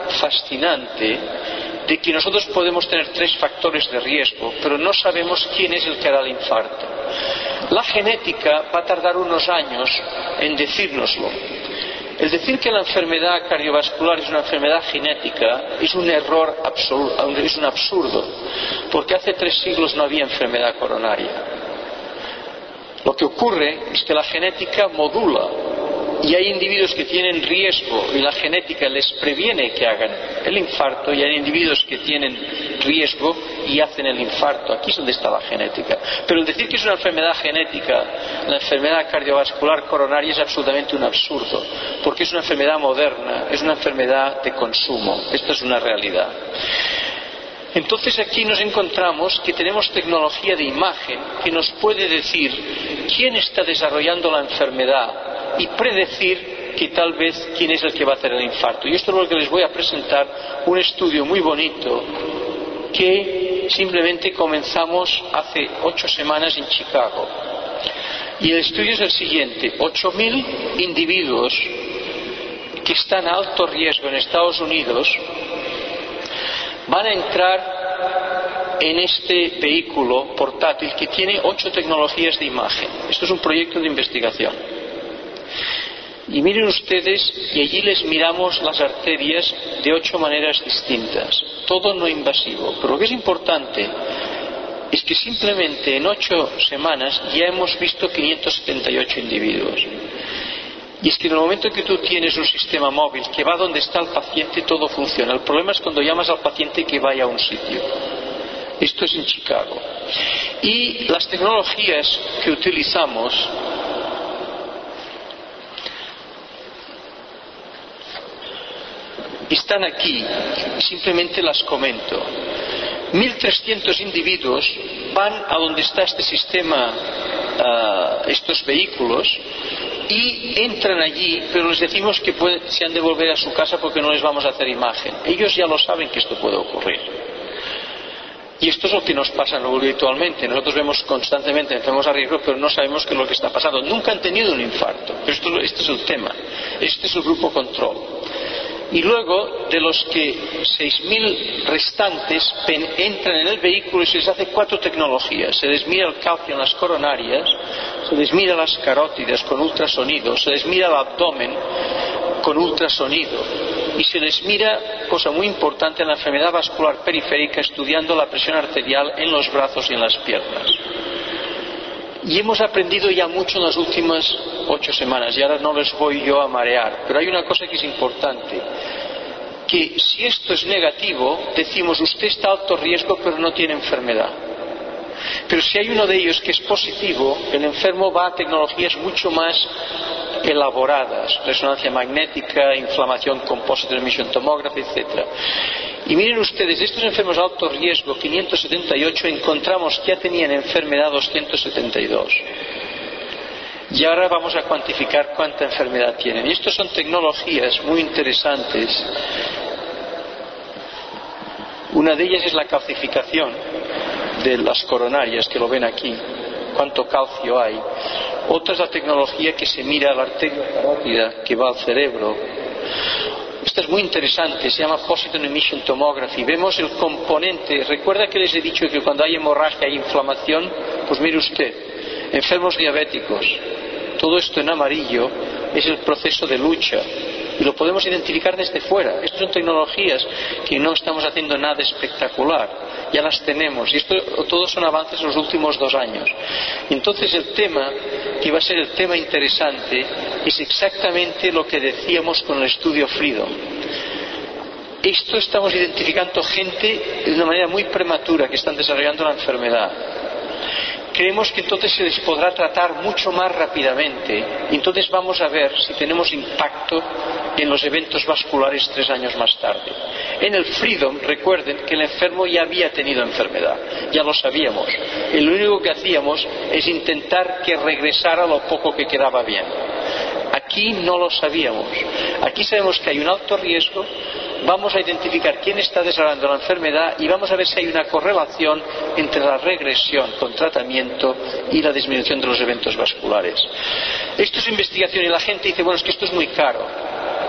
Speaker 3: fascinante de que nosotros podemos tener tres factores de riesgo, pero no sabemos quién es el que hará el infarto. La genética va a tardar unos años en decírnoslo. El decir que la enfermedad cardiovascular es una enfermedad genética es un error absoluto, es un absurdo, porque hace tres siglos no había enfermedad coronaria. Lo que ocurre es que la genética modula y hay individuos que tienen riesgo y la genética les previene que hagan el infarto, y hay individuos que tienen riesgo y hacen el infarto. Aquí es donde está la genética. Pero el decir que es una enfermedad genética, la enfermedad cardiovascular coronaria, es absolutamente un absurdo, porque es una enfermedad moderna, es una enfermedad de consumo. Esta es una realidad. Entonces aquí nos encontramos que tenemos tecnología de imagen que nos puede decir quién está desarrollando la enfermedad y predecir que tal vez quién es el que va a hacer el infarto. Y esto es lo que les voy a presentar, un estudio muy bonito que simplemente comenzamos hace ocho semanas en Chicago. Y el estudio es el siguiente: ocho mil individuos que están a alto riesgo en Estados Unidos van a entrar en este vehículo portátil que tiene ocho tecnologías de imagen. Esto es un proyecto de investigación. Y miren ustedes, y allí les miramos las arterias de ocho maneras distintas, todo no invasivo. Pero lo que es importante es que simplemente en ocho semanas ya hemos visto quinientos setenta y ocho individuos. Y es que en el momento en que tú tienes un sistema móvil que va donde está el paciente, todo funciona. El problema es cuando llamas al paciente que vaya a un sitio. Esto es en Chicago. Y las tecnologías que utilizamos están aquí, simplemente las comento. mil trescientos individuos van a donde está este sistema, uh, estos vehículos, y entran allí, pero les decimos que pueden, se han de volver a su casa porque no les vamos a hacer imagen. Ellos ya lo saben que esto puede ocurrir. Y esto es lo que nos pasa habitualmente. Nosotros vemos constantemente enfermos a riesgo, pero no sabemos qué es lo que está pasando. Nunca han tenido un infarto. Pero esto, este es el tema. Este es el grupo control. Y luego, de los que seis mil restantes pen, entran en el vehículo y se les hace cuatro tecnologías. Se les mira el calcio en las coronarias, se les mira las carótidas con ultrasonido, se les mira el abdomen con ultrasonido y se les mira, cosa muy importante, la enfermedad vascular periférica, estudiando la presión arterial en los brazos y en las piernas. Y hemos aprendido ya mucho en las últimas ocho semanas, y ahora no les voy yo a marear, pero hay una cosa que es importante, que si esto es negativo, decimos usted está a alto riesgo pero no tiene enfermedad. Pero si hay uno de ellos que es positivo, el enfermo va a tecnologías mucho más elaboradas, resonancia magnética, inflamación composite emission tomography, etcétera. Y miren ustedes, de estos enfermos de alto riesgo, quinientos setenta y ocho, encontramos que ya tenían enfermedad doscientos setenta y dos. Y ahora vamos a cuantificar cuánta enfermedad tienen. Y estas son tecnologías muy interesantes. Una de ellas es la calcificación de las coronarias, que lo ven aquí, cuánto calcio hay. Otra es la tecnología que se mira la arteria carótida que va al cerebro. Esta es muy interesante, se llama Positron Emission Tomography. Vemos el componente. ¿Recuerda que les he dicho que cuando hay hemorragia hay inflamación? Pues mire usted, enfermos diabéticos, todo esto en amarillo es el proceso de lucha. Y lo podemos identificar desde fuera. Estas son tecnologías que no estamos haciendo nada espectacular, ya las tenemos, y esto todos son avances en los últimos dos años. Entonces el tema, que va a ser el tema interesante, es exactamente lo que decíamos con el estudio Freedom. Esto estamos identificando gente de una manera muy prematura que están desarrollando la enfermedad. Creemos que entonces se les podrá tratar mucho más rápidamente, y entonces vamos a ver si tenemos impacto en los eventos vasculares tres años más tarde. En el Freedom, recuerden que el enfermo ya había tenido enfermedad, ya lo sabíamos, y lo único que hacíamos es intentar que regresara lo poco que quedaba bien. Aquí no lo sabíamos. Aquí sabemos que hay un alto riesgo, vamos a identificar quién está desarrollando la enfermedad y vamos a ver si hay una correlación entre la regresión con tratamiento y la disminución de los eventos vasculares. Esto es investigación y la gente dice, bueno, es que esto es muy caro.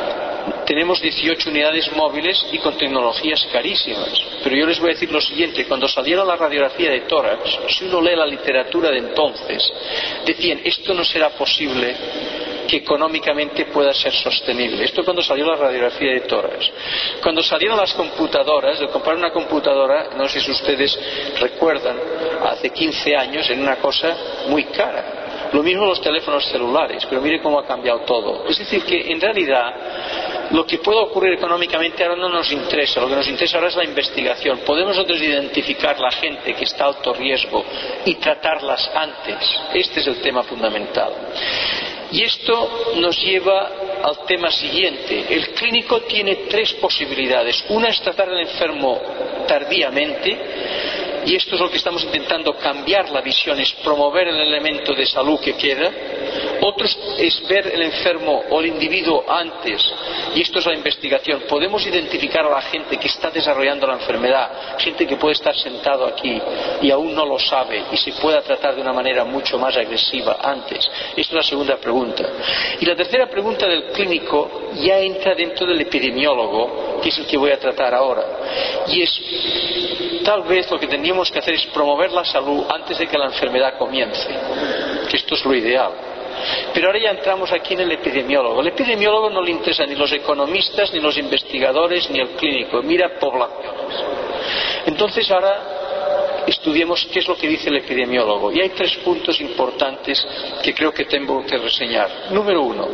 Speaker 3: tenemos dieciocho unidades móviles y con tecnologías carísimas. Pero yo les voy a decir lo siguiente: cuando salieron la radiografía de tórax, si uno lee la literatura de entonces, decían, esto no será posible que económicamente pueda ser sostenible. Esto cuando salió la radiografía de tórax. Cuando salieron las computadoras, de comprar una computadora, no sé si ustedes recuerdan, hace quince años era una cosa muy cara. Lo mismo los teléfonos celulares, pero mire cómo ha cambiado todo. Es decir, que en realidad lo que pueda ocurrir económicamente ahora no nos interesa. Lo que nos interesa ahora es la investigación. Podemos nosotros identificar la gente que está a alto riesgo y tratarlas antes. Este es el tema fundamental. Y esto nos lleva al tema siguiente. El clínico tiene tres posibilidades. Una es tratar al enfermo tardíamente, y esto es lo que estamos intentando cambiar la visión, es promover el elemento de salud que queda. Otro es ver el enfermo o el individuo antes, y esto es la investigación. Podemos identificar a la gente que está desarrollando la enfermedad, gente que puede estar sentado aquí y aún no lo sabe y se pueda tratar de una manera mucho más agresiva antes. Esta es la segunda pregunta. Y la tercera pregunta del clínico ya entra dentro del epidemiólogo, que es el que voy a tratar ahora, y es tal vez lo que tendríamos que hacer es promover la salud antes de que la enfermedad comience, que esto es lo ideal. Pero ahora ya entramos aquí en el epidemiólogo. El epidemiólogo no le interesa ni los economistas, ni los investigadores, ni el clínico. Mira poblaciones. Entonces ahora estudiemos qué es lo que dice el epidemiólogo. Y hay tres puntos importantes que creo que tengo que reseñar. Número uno.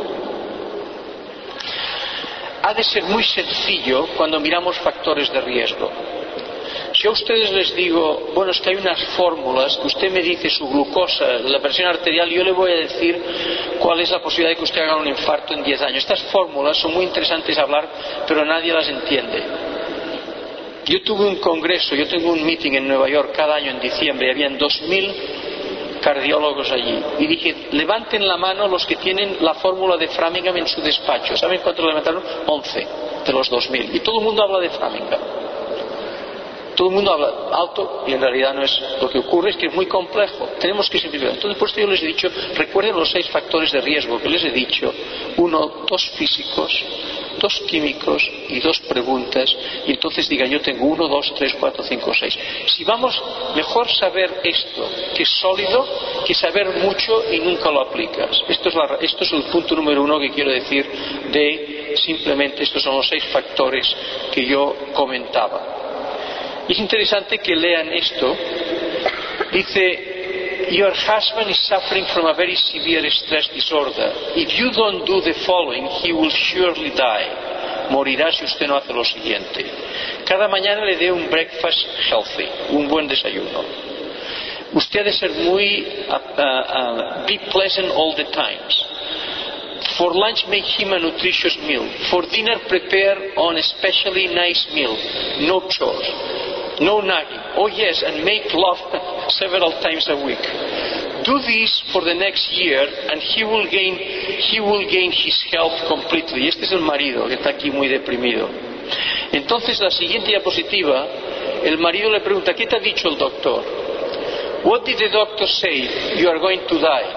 Speaker 3: Ha de ser muy sencillo cuando miramos factores de riesgo. Si a ustedes les digo, bueno, es que hay unas fórmulas, que usted me dice su glucosa, la presión arterial, yo le voy a decir cuál es la posibilidad de que usted haga un infarto en diez años. Estas fórmulas son muy interesantes a hablar, pero nadie las entiende. Yo tuve un congreso, yo tengo un meeting en Nueva York cada año en diciembre, y habían dos mil cardiólogos allí. Y dije, levanten la mano los que tienen la fórmula de Framingham en su despacho. ¿Saben cuántos levantaron? once de los dos mil. Y todo el mundo habla de Framingham. Todo el mundo habla alto y en realidad no es. Lo que ocurre es que es muy complejo. Tenemos que simplificar. Entonces, por esto yo les he dicho, recuerden los seis factores de riesgo que les he dicho. Uno, dos físicos, dos químicos y dos preguntas. Y entonces digan, yo tengo uno, dos, tres, cuatro, cinco, seis. Si vamos, mejor saber esto, que es sólido, que saber mucho y nunca lo aplicas. Esto es, la, esto es el punto número uno que quiero decir de simplemente estos son los seis factores que yo comentaba. Y es interesante que lean esto. Dice, your husband is suffering from a very severe stress disorder. If you don't do the following, he will surely die. Morirá si usted no hace lo siguiente. Cada mañana le dé un breakfast healthy, un buen desayuno. Usted ha de ser muy uh, uh, be pleasant all the times. For lunch, make him a nutritious meal. For dinner, prepare an especially nice meal. No chores. No nagging. Oh yes, and make love several times a week. Do this for the next year and he will gain, he will gain his health completely. Y este es el marido que está aquí muy deprimido. Entonces, la siguiente diapositiva, el marido le pregunta, ¿qué te ha dicho el doctor? What did the doctor say? You are going to die.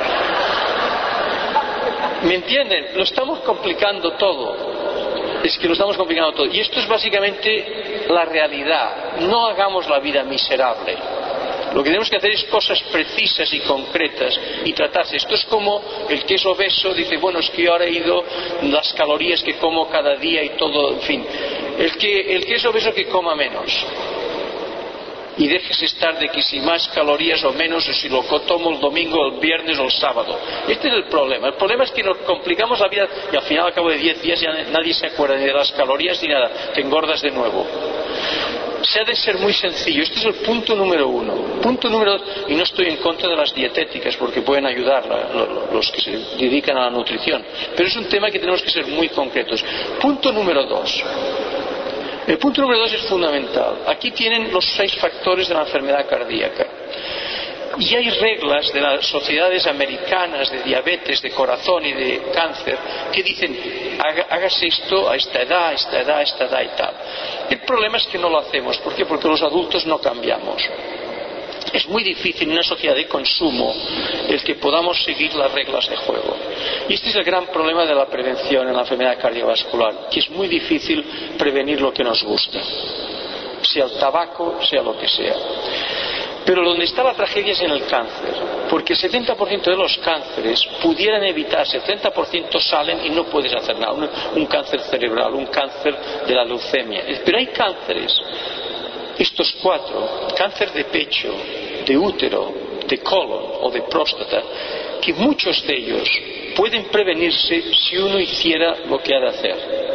Speaker 3: ¿Me entienden? Lo estamos complicando todo. Es que lo estamos complicando todo. Y esto es básicamente la realidad. No hagamos la vida miserable. Lo que tenemos que hacer es cosas precisas y concretas y tratarse. Esto es como el que es obeso dice, bueno, es que yo ahora he ido las calorías que como cada día y todo, en fin. El que, el que es obeso que coma menos. Y dejes estar de que si más calorías o menos, o si lo tomo el domingo, el viernes o el sábado. Este es el problema. El problema es que nos complicamos la vida y al final, al cabo de diez días, ya nadie se acuerda ni de las calorías ni nada. Te engordas de nuevo. Se ha de ser muy sencillo. Este es el punto número uno. Punto número dos, y no estoy en contra de las dietéticas porque pueden ayudar a los que se dedican a la nutrición. Pero es un tema que tenemos que ser muy concretos. Punto número dos. El punto número dos es fundamental. Aquí tienen los seis factores de la enfermedad cardíaca. Y hay reglas de las sociedades americanas de diabetes, de corazón y de cáncer que dicen, hágase esto a esta edad, a esta edad, a esta edad y tal. El problema es que no lo hacemos. ¿Por qué? Porque los adultos no cambiamos. Es muy difícil en una sociedad de consumo el que podamos seguir las reglas de juego. Y este es el gran problema de la prevención en la enfermedad cardiovascular, que es muy difícil prevenir lo que nos gusta, sea el tabaco, sea lo que sea. Pero donde está la tragedia es en el cáncer, porque el setenta por ciento de los cánceres pudieran evitarse, el treinta por ciento salen y no puedes hacer nada, un, un cáncer cerebral, un cáncer de la leucemia. Pero hay cánceres, estos cuatro, cáncer de pecho, de útero, de colon o de próstata, que muchos de ellos pueden prevenirse si uno hiciera lo que ha de hacer.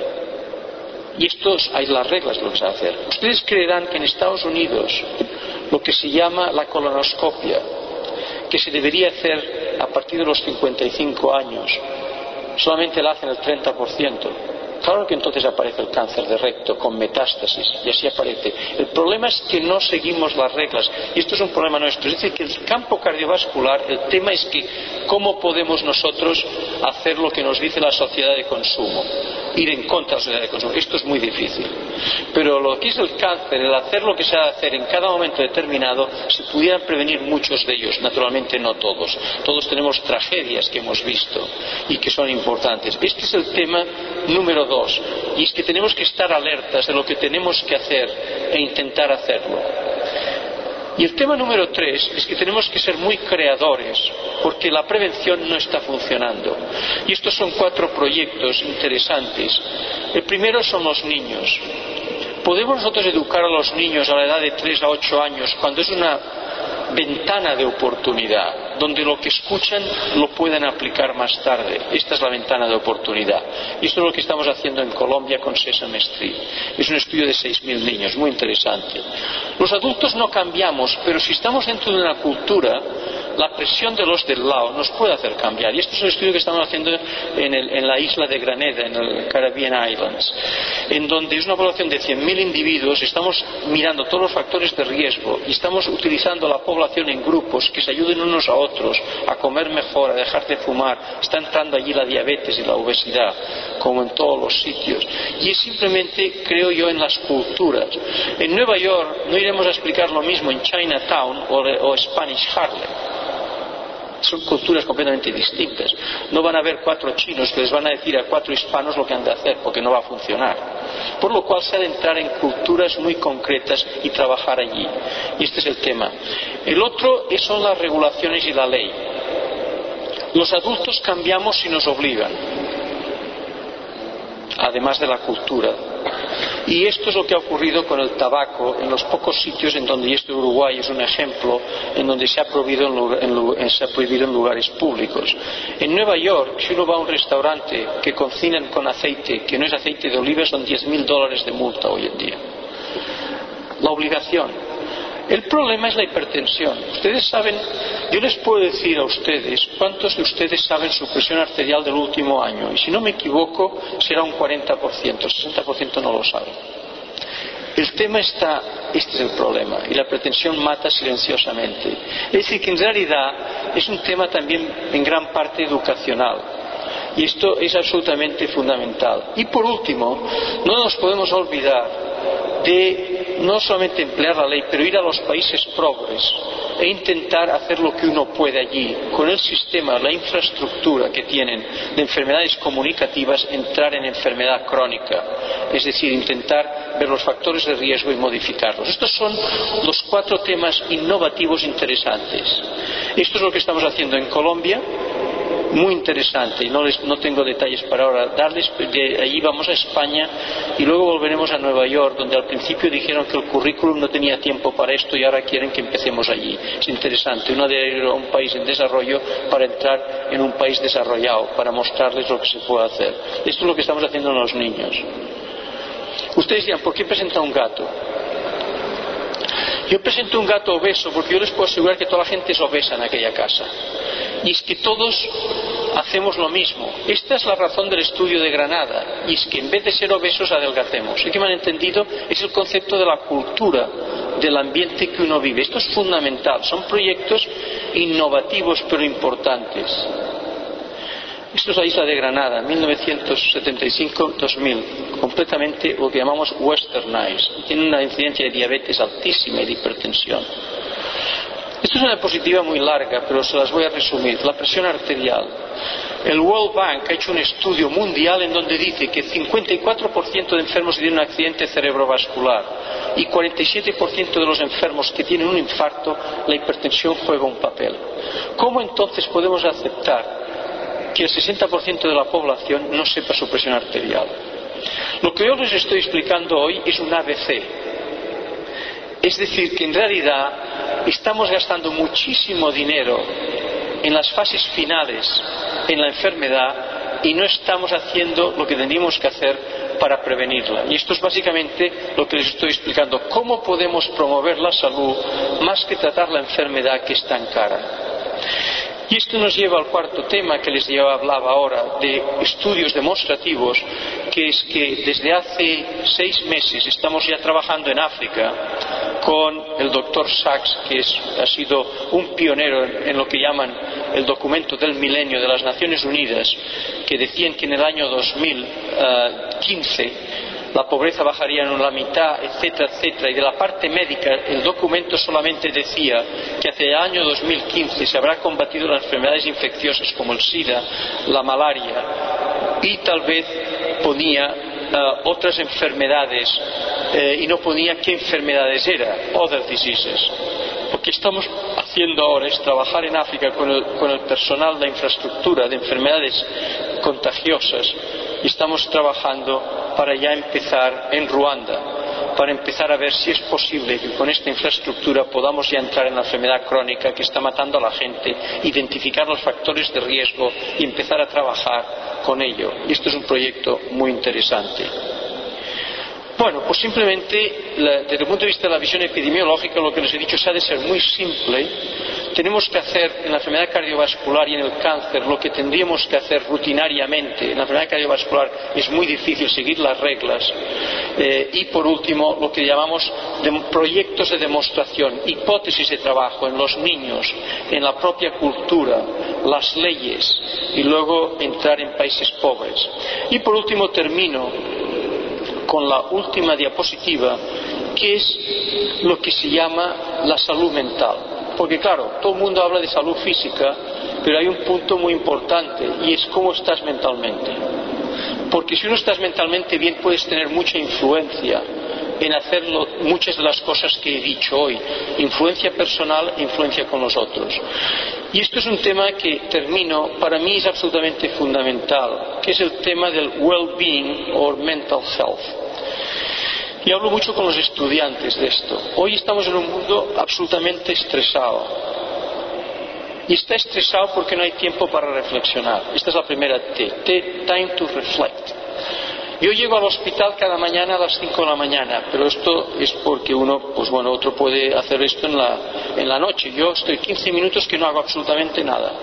Speaker 3: Y estos hay las reglas de lo que se ha de hacer. Ustedes creerán que en Estados Unidos lo que se llama la colonoscopia, que se debería hacer a partir de los cincuenta y cinco años, solamente la hacen el treinta por ciento. Claro que entonces aparece el cáncer de recto con metástasis, y así aparece. El problema es que no seguimos las reglas, y esto es un problema nuestro. Es decir, que el campo cardiovascular, el tema es que cómo podemos nosotros hacer lo que nos dice la sociedad de consumo, ir en contra de la sociedad de consumo. Esto es muy difícil. Pero lo que es el cáncer, el hacer lo que se ha de hacer en cada momento determinado, se pudieran prevenir muchos de ellos, naturalmente no todos. Todos tenemos tragedias que hemos visto y que son importantes. Este es el tema número dos. Dos, y es que tenemos que estar alertas de lo que tenemos que hacer e intentar hacerlo. Y el tema número tres es que tenemos que ser muy creadores, porque la prevención no está funcionando. Y estos son cuatro proyectos interesantes. El primero son los niños. ¿Podemos nosotros educar a los niños a la edad de tres a ocho años cuando es una ventana de oportunidad, donde lo que escuchan lo pueden aplicar más tarde? Esta es la ventana de oportunidad. Y esto es lo que estamos haciendo en Colombia con Sesame Street. Es un estudio de seis mil niños, muy interesante. Los adultos no cambiamos, pero si estamos dentro de una cultura, la presión de los del lado nos puede hacer cambiar. Y esto es un estudio que estamos haciendo en, el, en la isla de Grenada, en el Caribbean Islands, en donde es una población de cien mil individuos. Estamos mirando todos los factores de riesgo y estamos utilizando la población en grupos que se ayuden unos a otros a comer mejor, a dejar de fumar. Está entrando allí la diabetes y la obesidad, como en todos los sitios. Y es simplemente, creo yo, en las culturas. En Nueva York no iremos a explicar lo mismo en Chinatown o, o Spanish Harlem. Son culturas completamente distintas. No van a haber cuatro chinos que les van a decir a cuatro hispanos lo que han de hacer, porque no va a funcionar. Por lo cual se ha de entrar en culturas muy concretas y trabajar allí. Y este es el tema. El otro son las regulaciones y la ley. Los adultos cambiamos si nos obligan, además de la cultura. Y esto es lo que ha ocurrido con el tabaco en los pocos sitios en donde, y esto Uruguay es un ejemplo, en donde se ha prohibido en, en, se ha prohibido en lugares públicos. En Nueva York, si uno va a un restaurante que cocinan con aceite que no es aceite de oliva, son diez mil dólares de multa hoy en día. La obligación. El problema es la hipertensión. Ustedes saben, yo les puedo decir a ustedes cuántos de ustedes saben su presión arterial del último año, y si no me equivoco será un cuarenta por ciento, sesenta por ciento no lo saben. El tema está, este es el problema, y la hipertensión mata silenciosamente. Es decir, que en realidad es un tema también en gran parte educacional. Y esto es absolutamente fundamental. Y por último, no nos podemos olvidar de no solamente emplear la ley, pero ir a los países progres e intentar hacer lo que uno puede allí, con el sistema, la infraestructura que tienen de enfermedades comunicativas, entrar en enfermedad crónica, es decir, intentar ver los factores de riesgo y modificarlos. Estos son los cuatro temas innovativos interesantes. Esto es lo que estamos haciendo en Colombia, muy interesante, y no, les, no tengo detalles para ahora darles. De allí vamos a España y luego volveremos a Nueva York, donde al principio dijeron que el currículum no tenía tiempo para esto y ahora quieren que empecemos allí. Es interesante, uno debe ir a un país en desarrollo para entrar en un país desarrollado, para mostrarles lo que se puede hacer. Esto es lo que estamos haciendo en los niños. Ustedes dirán, ¿por qué presenta un gato? Yo presento un gato obeso porque yo les puedo asegurar que toda la gente es obesa en aquella casa. Y es que todos hacemos lo mismo. Esta es la razón del estudio de Granada. Y es que en vez de ser obesos, adelgacemos. ¿Sí que me han entendido? Es el concepto de la cultura, del ambiente que uno vive. Esto es fundamental. Son proyectos innovativos pero importantes. Esto es la isla de Granada, mil novecientos setenta y cinco a dos mil, completamente lo que llamamos westernized. Tiene una incidencia de diabetes altísima y de hipertensión. Esto es una diapositiva muy larga, pero se las voy a resumir. La presión arterial. El World Bank ha hecho un estudio mundial en donde dice que cincuenta y cuatro por ciento de enfermos que tienen un accidente cerebrovascular y cuarenta y siete por ciento de los enfermos que tienen un infarto, la hipertensión juega un papel. ¿Cómo entonces podemos aceptar que el sesenta por ciento de la población no sepa su presión arterial? Lo que yo les estoy explicando hoy es un A B C. Es decir, que en realidad estamos gastando muchísimo dinero en las fases finales en la enfermedad y no estamos haciendo lo que tendríamos que hacer para prevenirla. Y esto es básicamente lo que les estoy explicando. ¿Cómo podemos promover la salud más que tratar la enfermedad que es tan cara? Y esto nos lleva al cuarto tema que les hablaba ahora, de estudios demostrativos, que es que desde hace seis meses estamos ya trabajando en África con el doctor Sachs, que es, ha sido un pionero en, en lo que llaman el documento del milenio de las Naciones Unidas, que decían que en el año dos mil quince la pobreza bajaría en la mitad, etcétera, etcétera. Y de la parte médica, el documento solamente decía que hacia el año dos mil quince se habrá combatido las enfermedades infecciosas como el SIDA, la malaria, y tal vez ponía uh, otras enfermedades, eh, y no ponía qué enfermedades eran, other diseases. Lo que estamos haciendo ahora es trabajar en África con el, con el personal de infraestructura de enfermedades contagiosas, y estamos trabajando para ya empezar en Ruanda, para empezar a ver si es posible que con esta infraestructura podamos ya entrar en la enfermedad crónica que está matando a la gente, identificar los factores de riesgo y empezar a trabajar con ello. Y esto es un proyecto muy interesante. Bueno, pues simplemente, desde el punto de vista de la visión epidemiológica, lo que les he dicho se ha de ser muy simple. Tenemos que hacer en la enfermedad cardiovascular y en el cáncer lo que tendríamos que hacer rutinariamente. En la enfermedad cardiovascular es muy difícil seguir las reglas. Eh, y por último, lo que llamamos de proyectos de demostración, hipótesis de trabajo en los niños, en la propia cultura, las leyes, y luego entrar en países pobres. Y por último termino con la última diapositiva, que es lo que se llama la salud mental. Porque claro, todo el mundo habla de salud física, pero hay un punto muy importante, y es cómo estás mentalmente. Porque si uno estás mentalmente bien, puedes tener mucha influencia en hacer muchas de las cosas que he dicho hoy. Influencia personal e influencia con los otros. Y esto es un tema que, termino, para mí es absolutamente fundamental, que es el tema del well-being o mental health. Y hablo mucho con los estudiantes de esto. Hoy estamos en un mundo absolutamente estresado. Y está estresado porque no hay tiempo para reflexionar. Esta es la primera T. T, time to reflect. Yo llego al hospital cada mañana a las cinco de la mañana, pero esto es porque uno, pues bueno, otro puede hacer esto en la, en la noche. Yo estoy quince minutos que no hago absolutamente nada.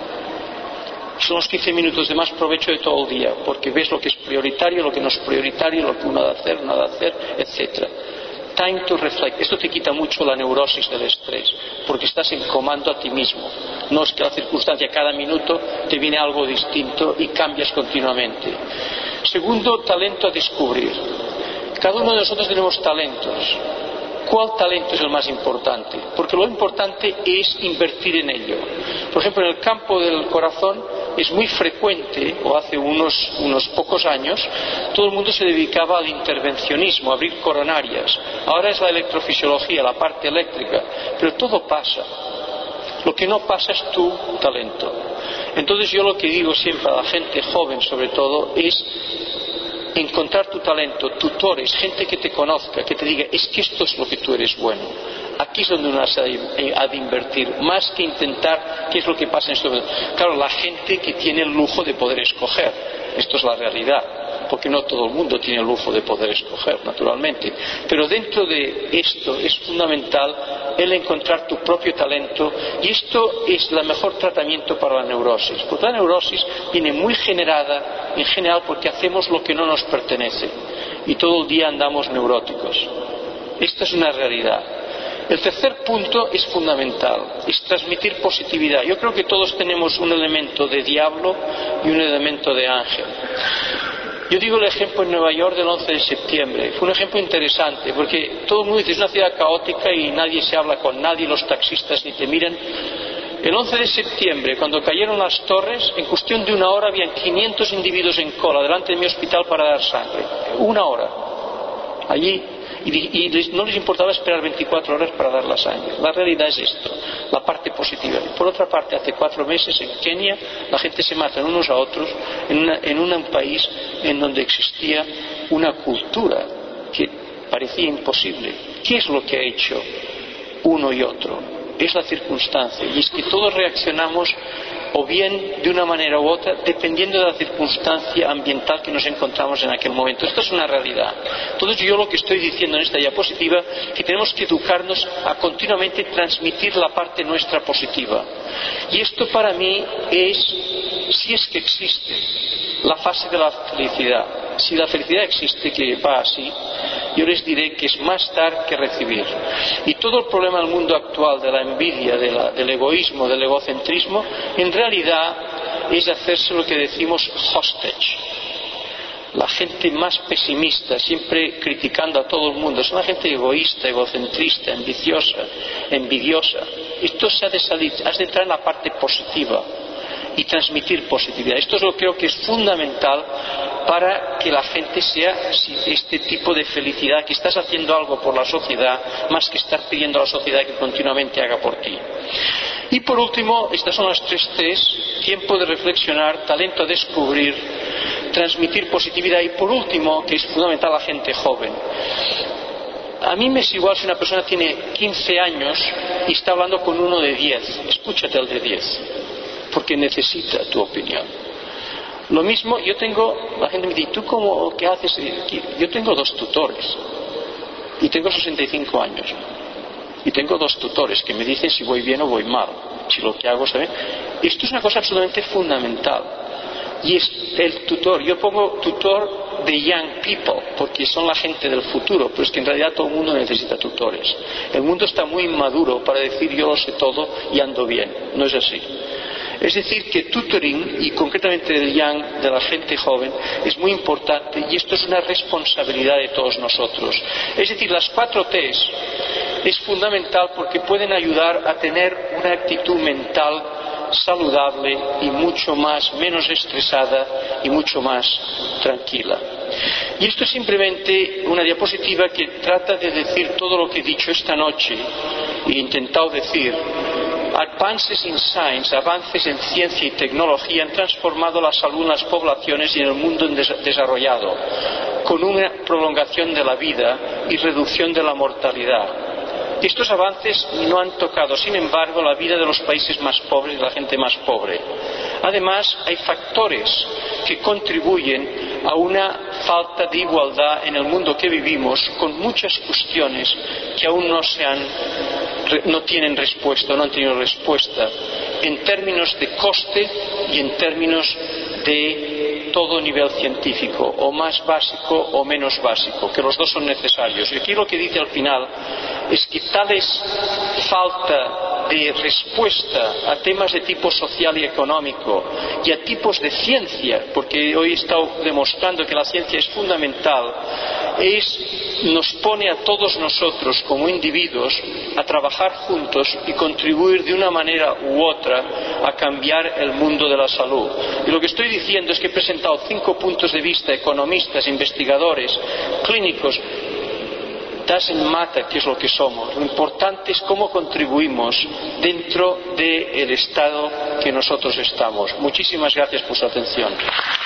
Speaker 3: Son los quince minutos de más provecho de todo el día, porque ves lo que es prioritario, lo que no es prioritario, lo que uno ha de hacer, no ha de hacer, etcétera. Time to reflect. Esto te quita mucho la neurosis del estrés, porque estás en comando a ti mismo. No es que la circunstancia cada minuto te viene algo distinto y cambias continuamente. Segundo, talento a descubrir. Cada uno de nosotros tenemos talentos. ¿Cuál talento es el más importante? Porque lo importante es invertir en ello. Por ejemplo, en el campo del corazón es muy frecuente, o hace unos, unos pocos años, todo el mundo se dedicaba al intervencionismo, a abrir coronarias. Ahora es la electrofisiología, la parte eléctrica, pero todo pasa. Lo que no pasa es tu talento. Entonces yo lo que digo siempre a la gente joven, sobre todo, es encontrar tu talento, tutores, gente que te conozca, que te diga, es que esto es lo que tú eres bueno. Aquí es donde uno ha de invertir, más que intentar qué es lo que pasa en este momento. Claro, la gente que tiene el lujo de poder escoger, esto es la realidad, porque no todo el mundo tiene el lujo de poder escoger, naturalmente. Pero dentro de esto es fundamental el encontrar tu propio talento, y esto es el mejor tratamiento para la neurosis. Porque la neurosis viene muy generada, en general, porque hacemos lo que no nos pertenece, y todo el día andamos neuróticos. Esta es una realidad. El tercer punto es fundamental, es transmitir positividad. Yo creo que todos tenemos un elemento de diablo y un elemento de ángel. Yo digo el ejemplo en Nueva York del once de septiembre. Fue un ejemplo interesante, porque todo el mundo dice, es una ciudad caótica y nadie se habla con nadie, los taxistas ni te miran. El once de septiembre, cuando cayeron las torres, en cuestión de una hora habían quinientos individuos en cola delante de mi hospital para dar sangre. Una hora. Allí. Y, y les, no les importaba esperar veinticuatro horas para dar la sangre. La realidad es esto, la parte positiva. Por otra parte, hace cuatro meses en Kenia la gente se matan unos a otros en, una, en un país en donde existía una cultura que parecía imposible. ¿Qué es lo que ha hecho uno y otro? Es la circunstancia, y es que todos reaccionamos o bien de una manera u otra dependiendo de la circunstancia ambiental que nos encontramos en aquel momento. Esto es una realidad. Entonces yo lo que estoy diciendo en esta diapositiva es que tenemos que educarnos a continuamente transmitir la parte nuestra positiva, y esto para mí es, si es que existe, la fase de la felicidad. Si la felicidad existe, que va así, yo les diré que es más dar que recibir. Y todo el problema del mundo actual, de la envidia, de la, del egoísmo, del egocentrismo, en realidad es hacerse lo que decimos hostage. La gente más pesimista, siempre criticando a todo el mundo, es una gente egoísta, egocentrista, ambiciosa, envidiosa. Esto se ha de salir, has de entrar en la parte positiva y transmitir positividad. Esto es lo que creo que es fundamental para que la gente sea este tipo de felicidad, que estás haciendo algo por la sociedad más que estar pidiendo a la sociedad que continuamente haga por ti. Y por último, estas son las tres T's: tiempo de reflexionar, talento a descubrir, transmitir positividad. Y por último, que es fundamental, la gente joven. A mí me es igual si una persona tiene quince años y está hablando con uno de diez. Escúchate al de diez, porque necesita tu opinión. Lo mismo, yo tengo, la gente me dice, ¿tú cómo, qué haces? Yo tengo dos tutores y tengo sesenta y cinco años y tengo dos tutores que me dicen si voy bien o voy mal, si lo que hago está bien. Esto es una cosa absolutamente fundamental, y es el tutor. Yo pongo tutor de young people porque son la gente del futuro, pero es que en realidad todo el mundo necesita tutores. El mundo está muy inmaduro para decir yo lo sé todo y ando bien. No es así. Es decir, que tutoring, y concretamente del young, de la gente joven, es muy importante, y esto es una responsabilidad de todos nosotros. Es decir, las cuatro T's es fundamental porque pueden ayudar a tener una actitud mental saludable y mucho más, menos estresada y mucho más tranquila. Y esto es simplemente una diapositiva que trata de decir todo lo que he dicho esta noche e he intentado decir. Advances in science, avances en ciencia y tecnología han transformado la salud en las poblaciones y en el mundo desarrollado, con una prolongación de la vida y reducción de la mortalidad. Estos avances no han tocado, sin embargo, la vida de los países más pobres y de la gente más pobre. Además, hay factores que contribuyen a una falta de igualdad en el mundo que vivimos, con muchas cuestiones que aún no se han, no tienen respuesta, no han tenido respuesta, en términos de coste y en términos de todo nivel científico, o más básico o menos básico, que los dos son necesarios. Y aquí lo que dice al final es que tales falta de respuesta a temas de tipo social y económico y a tipos de ciencia, porque hoy he estado demostrando que la ciencia es fundamental, es, nos pone a todos nosotros como individuos a trabajar juntos y contribuir de una manera u otra a cambiar el mundo de la salud. Y lo que estoy diciendo es que he presentado cinco puntos de vista, economistas, investigadores, clínicos. Doesn't matter qué es lo que somos, lo importante es cómo contribuimos dentro del estado que nosotros estamos. Muchísimas gracias por su atención.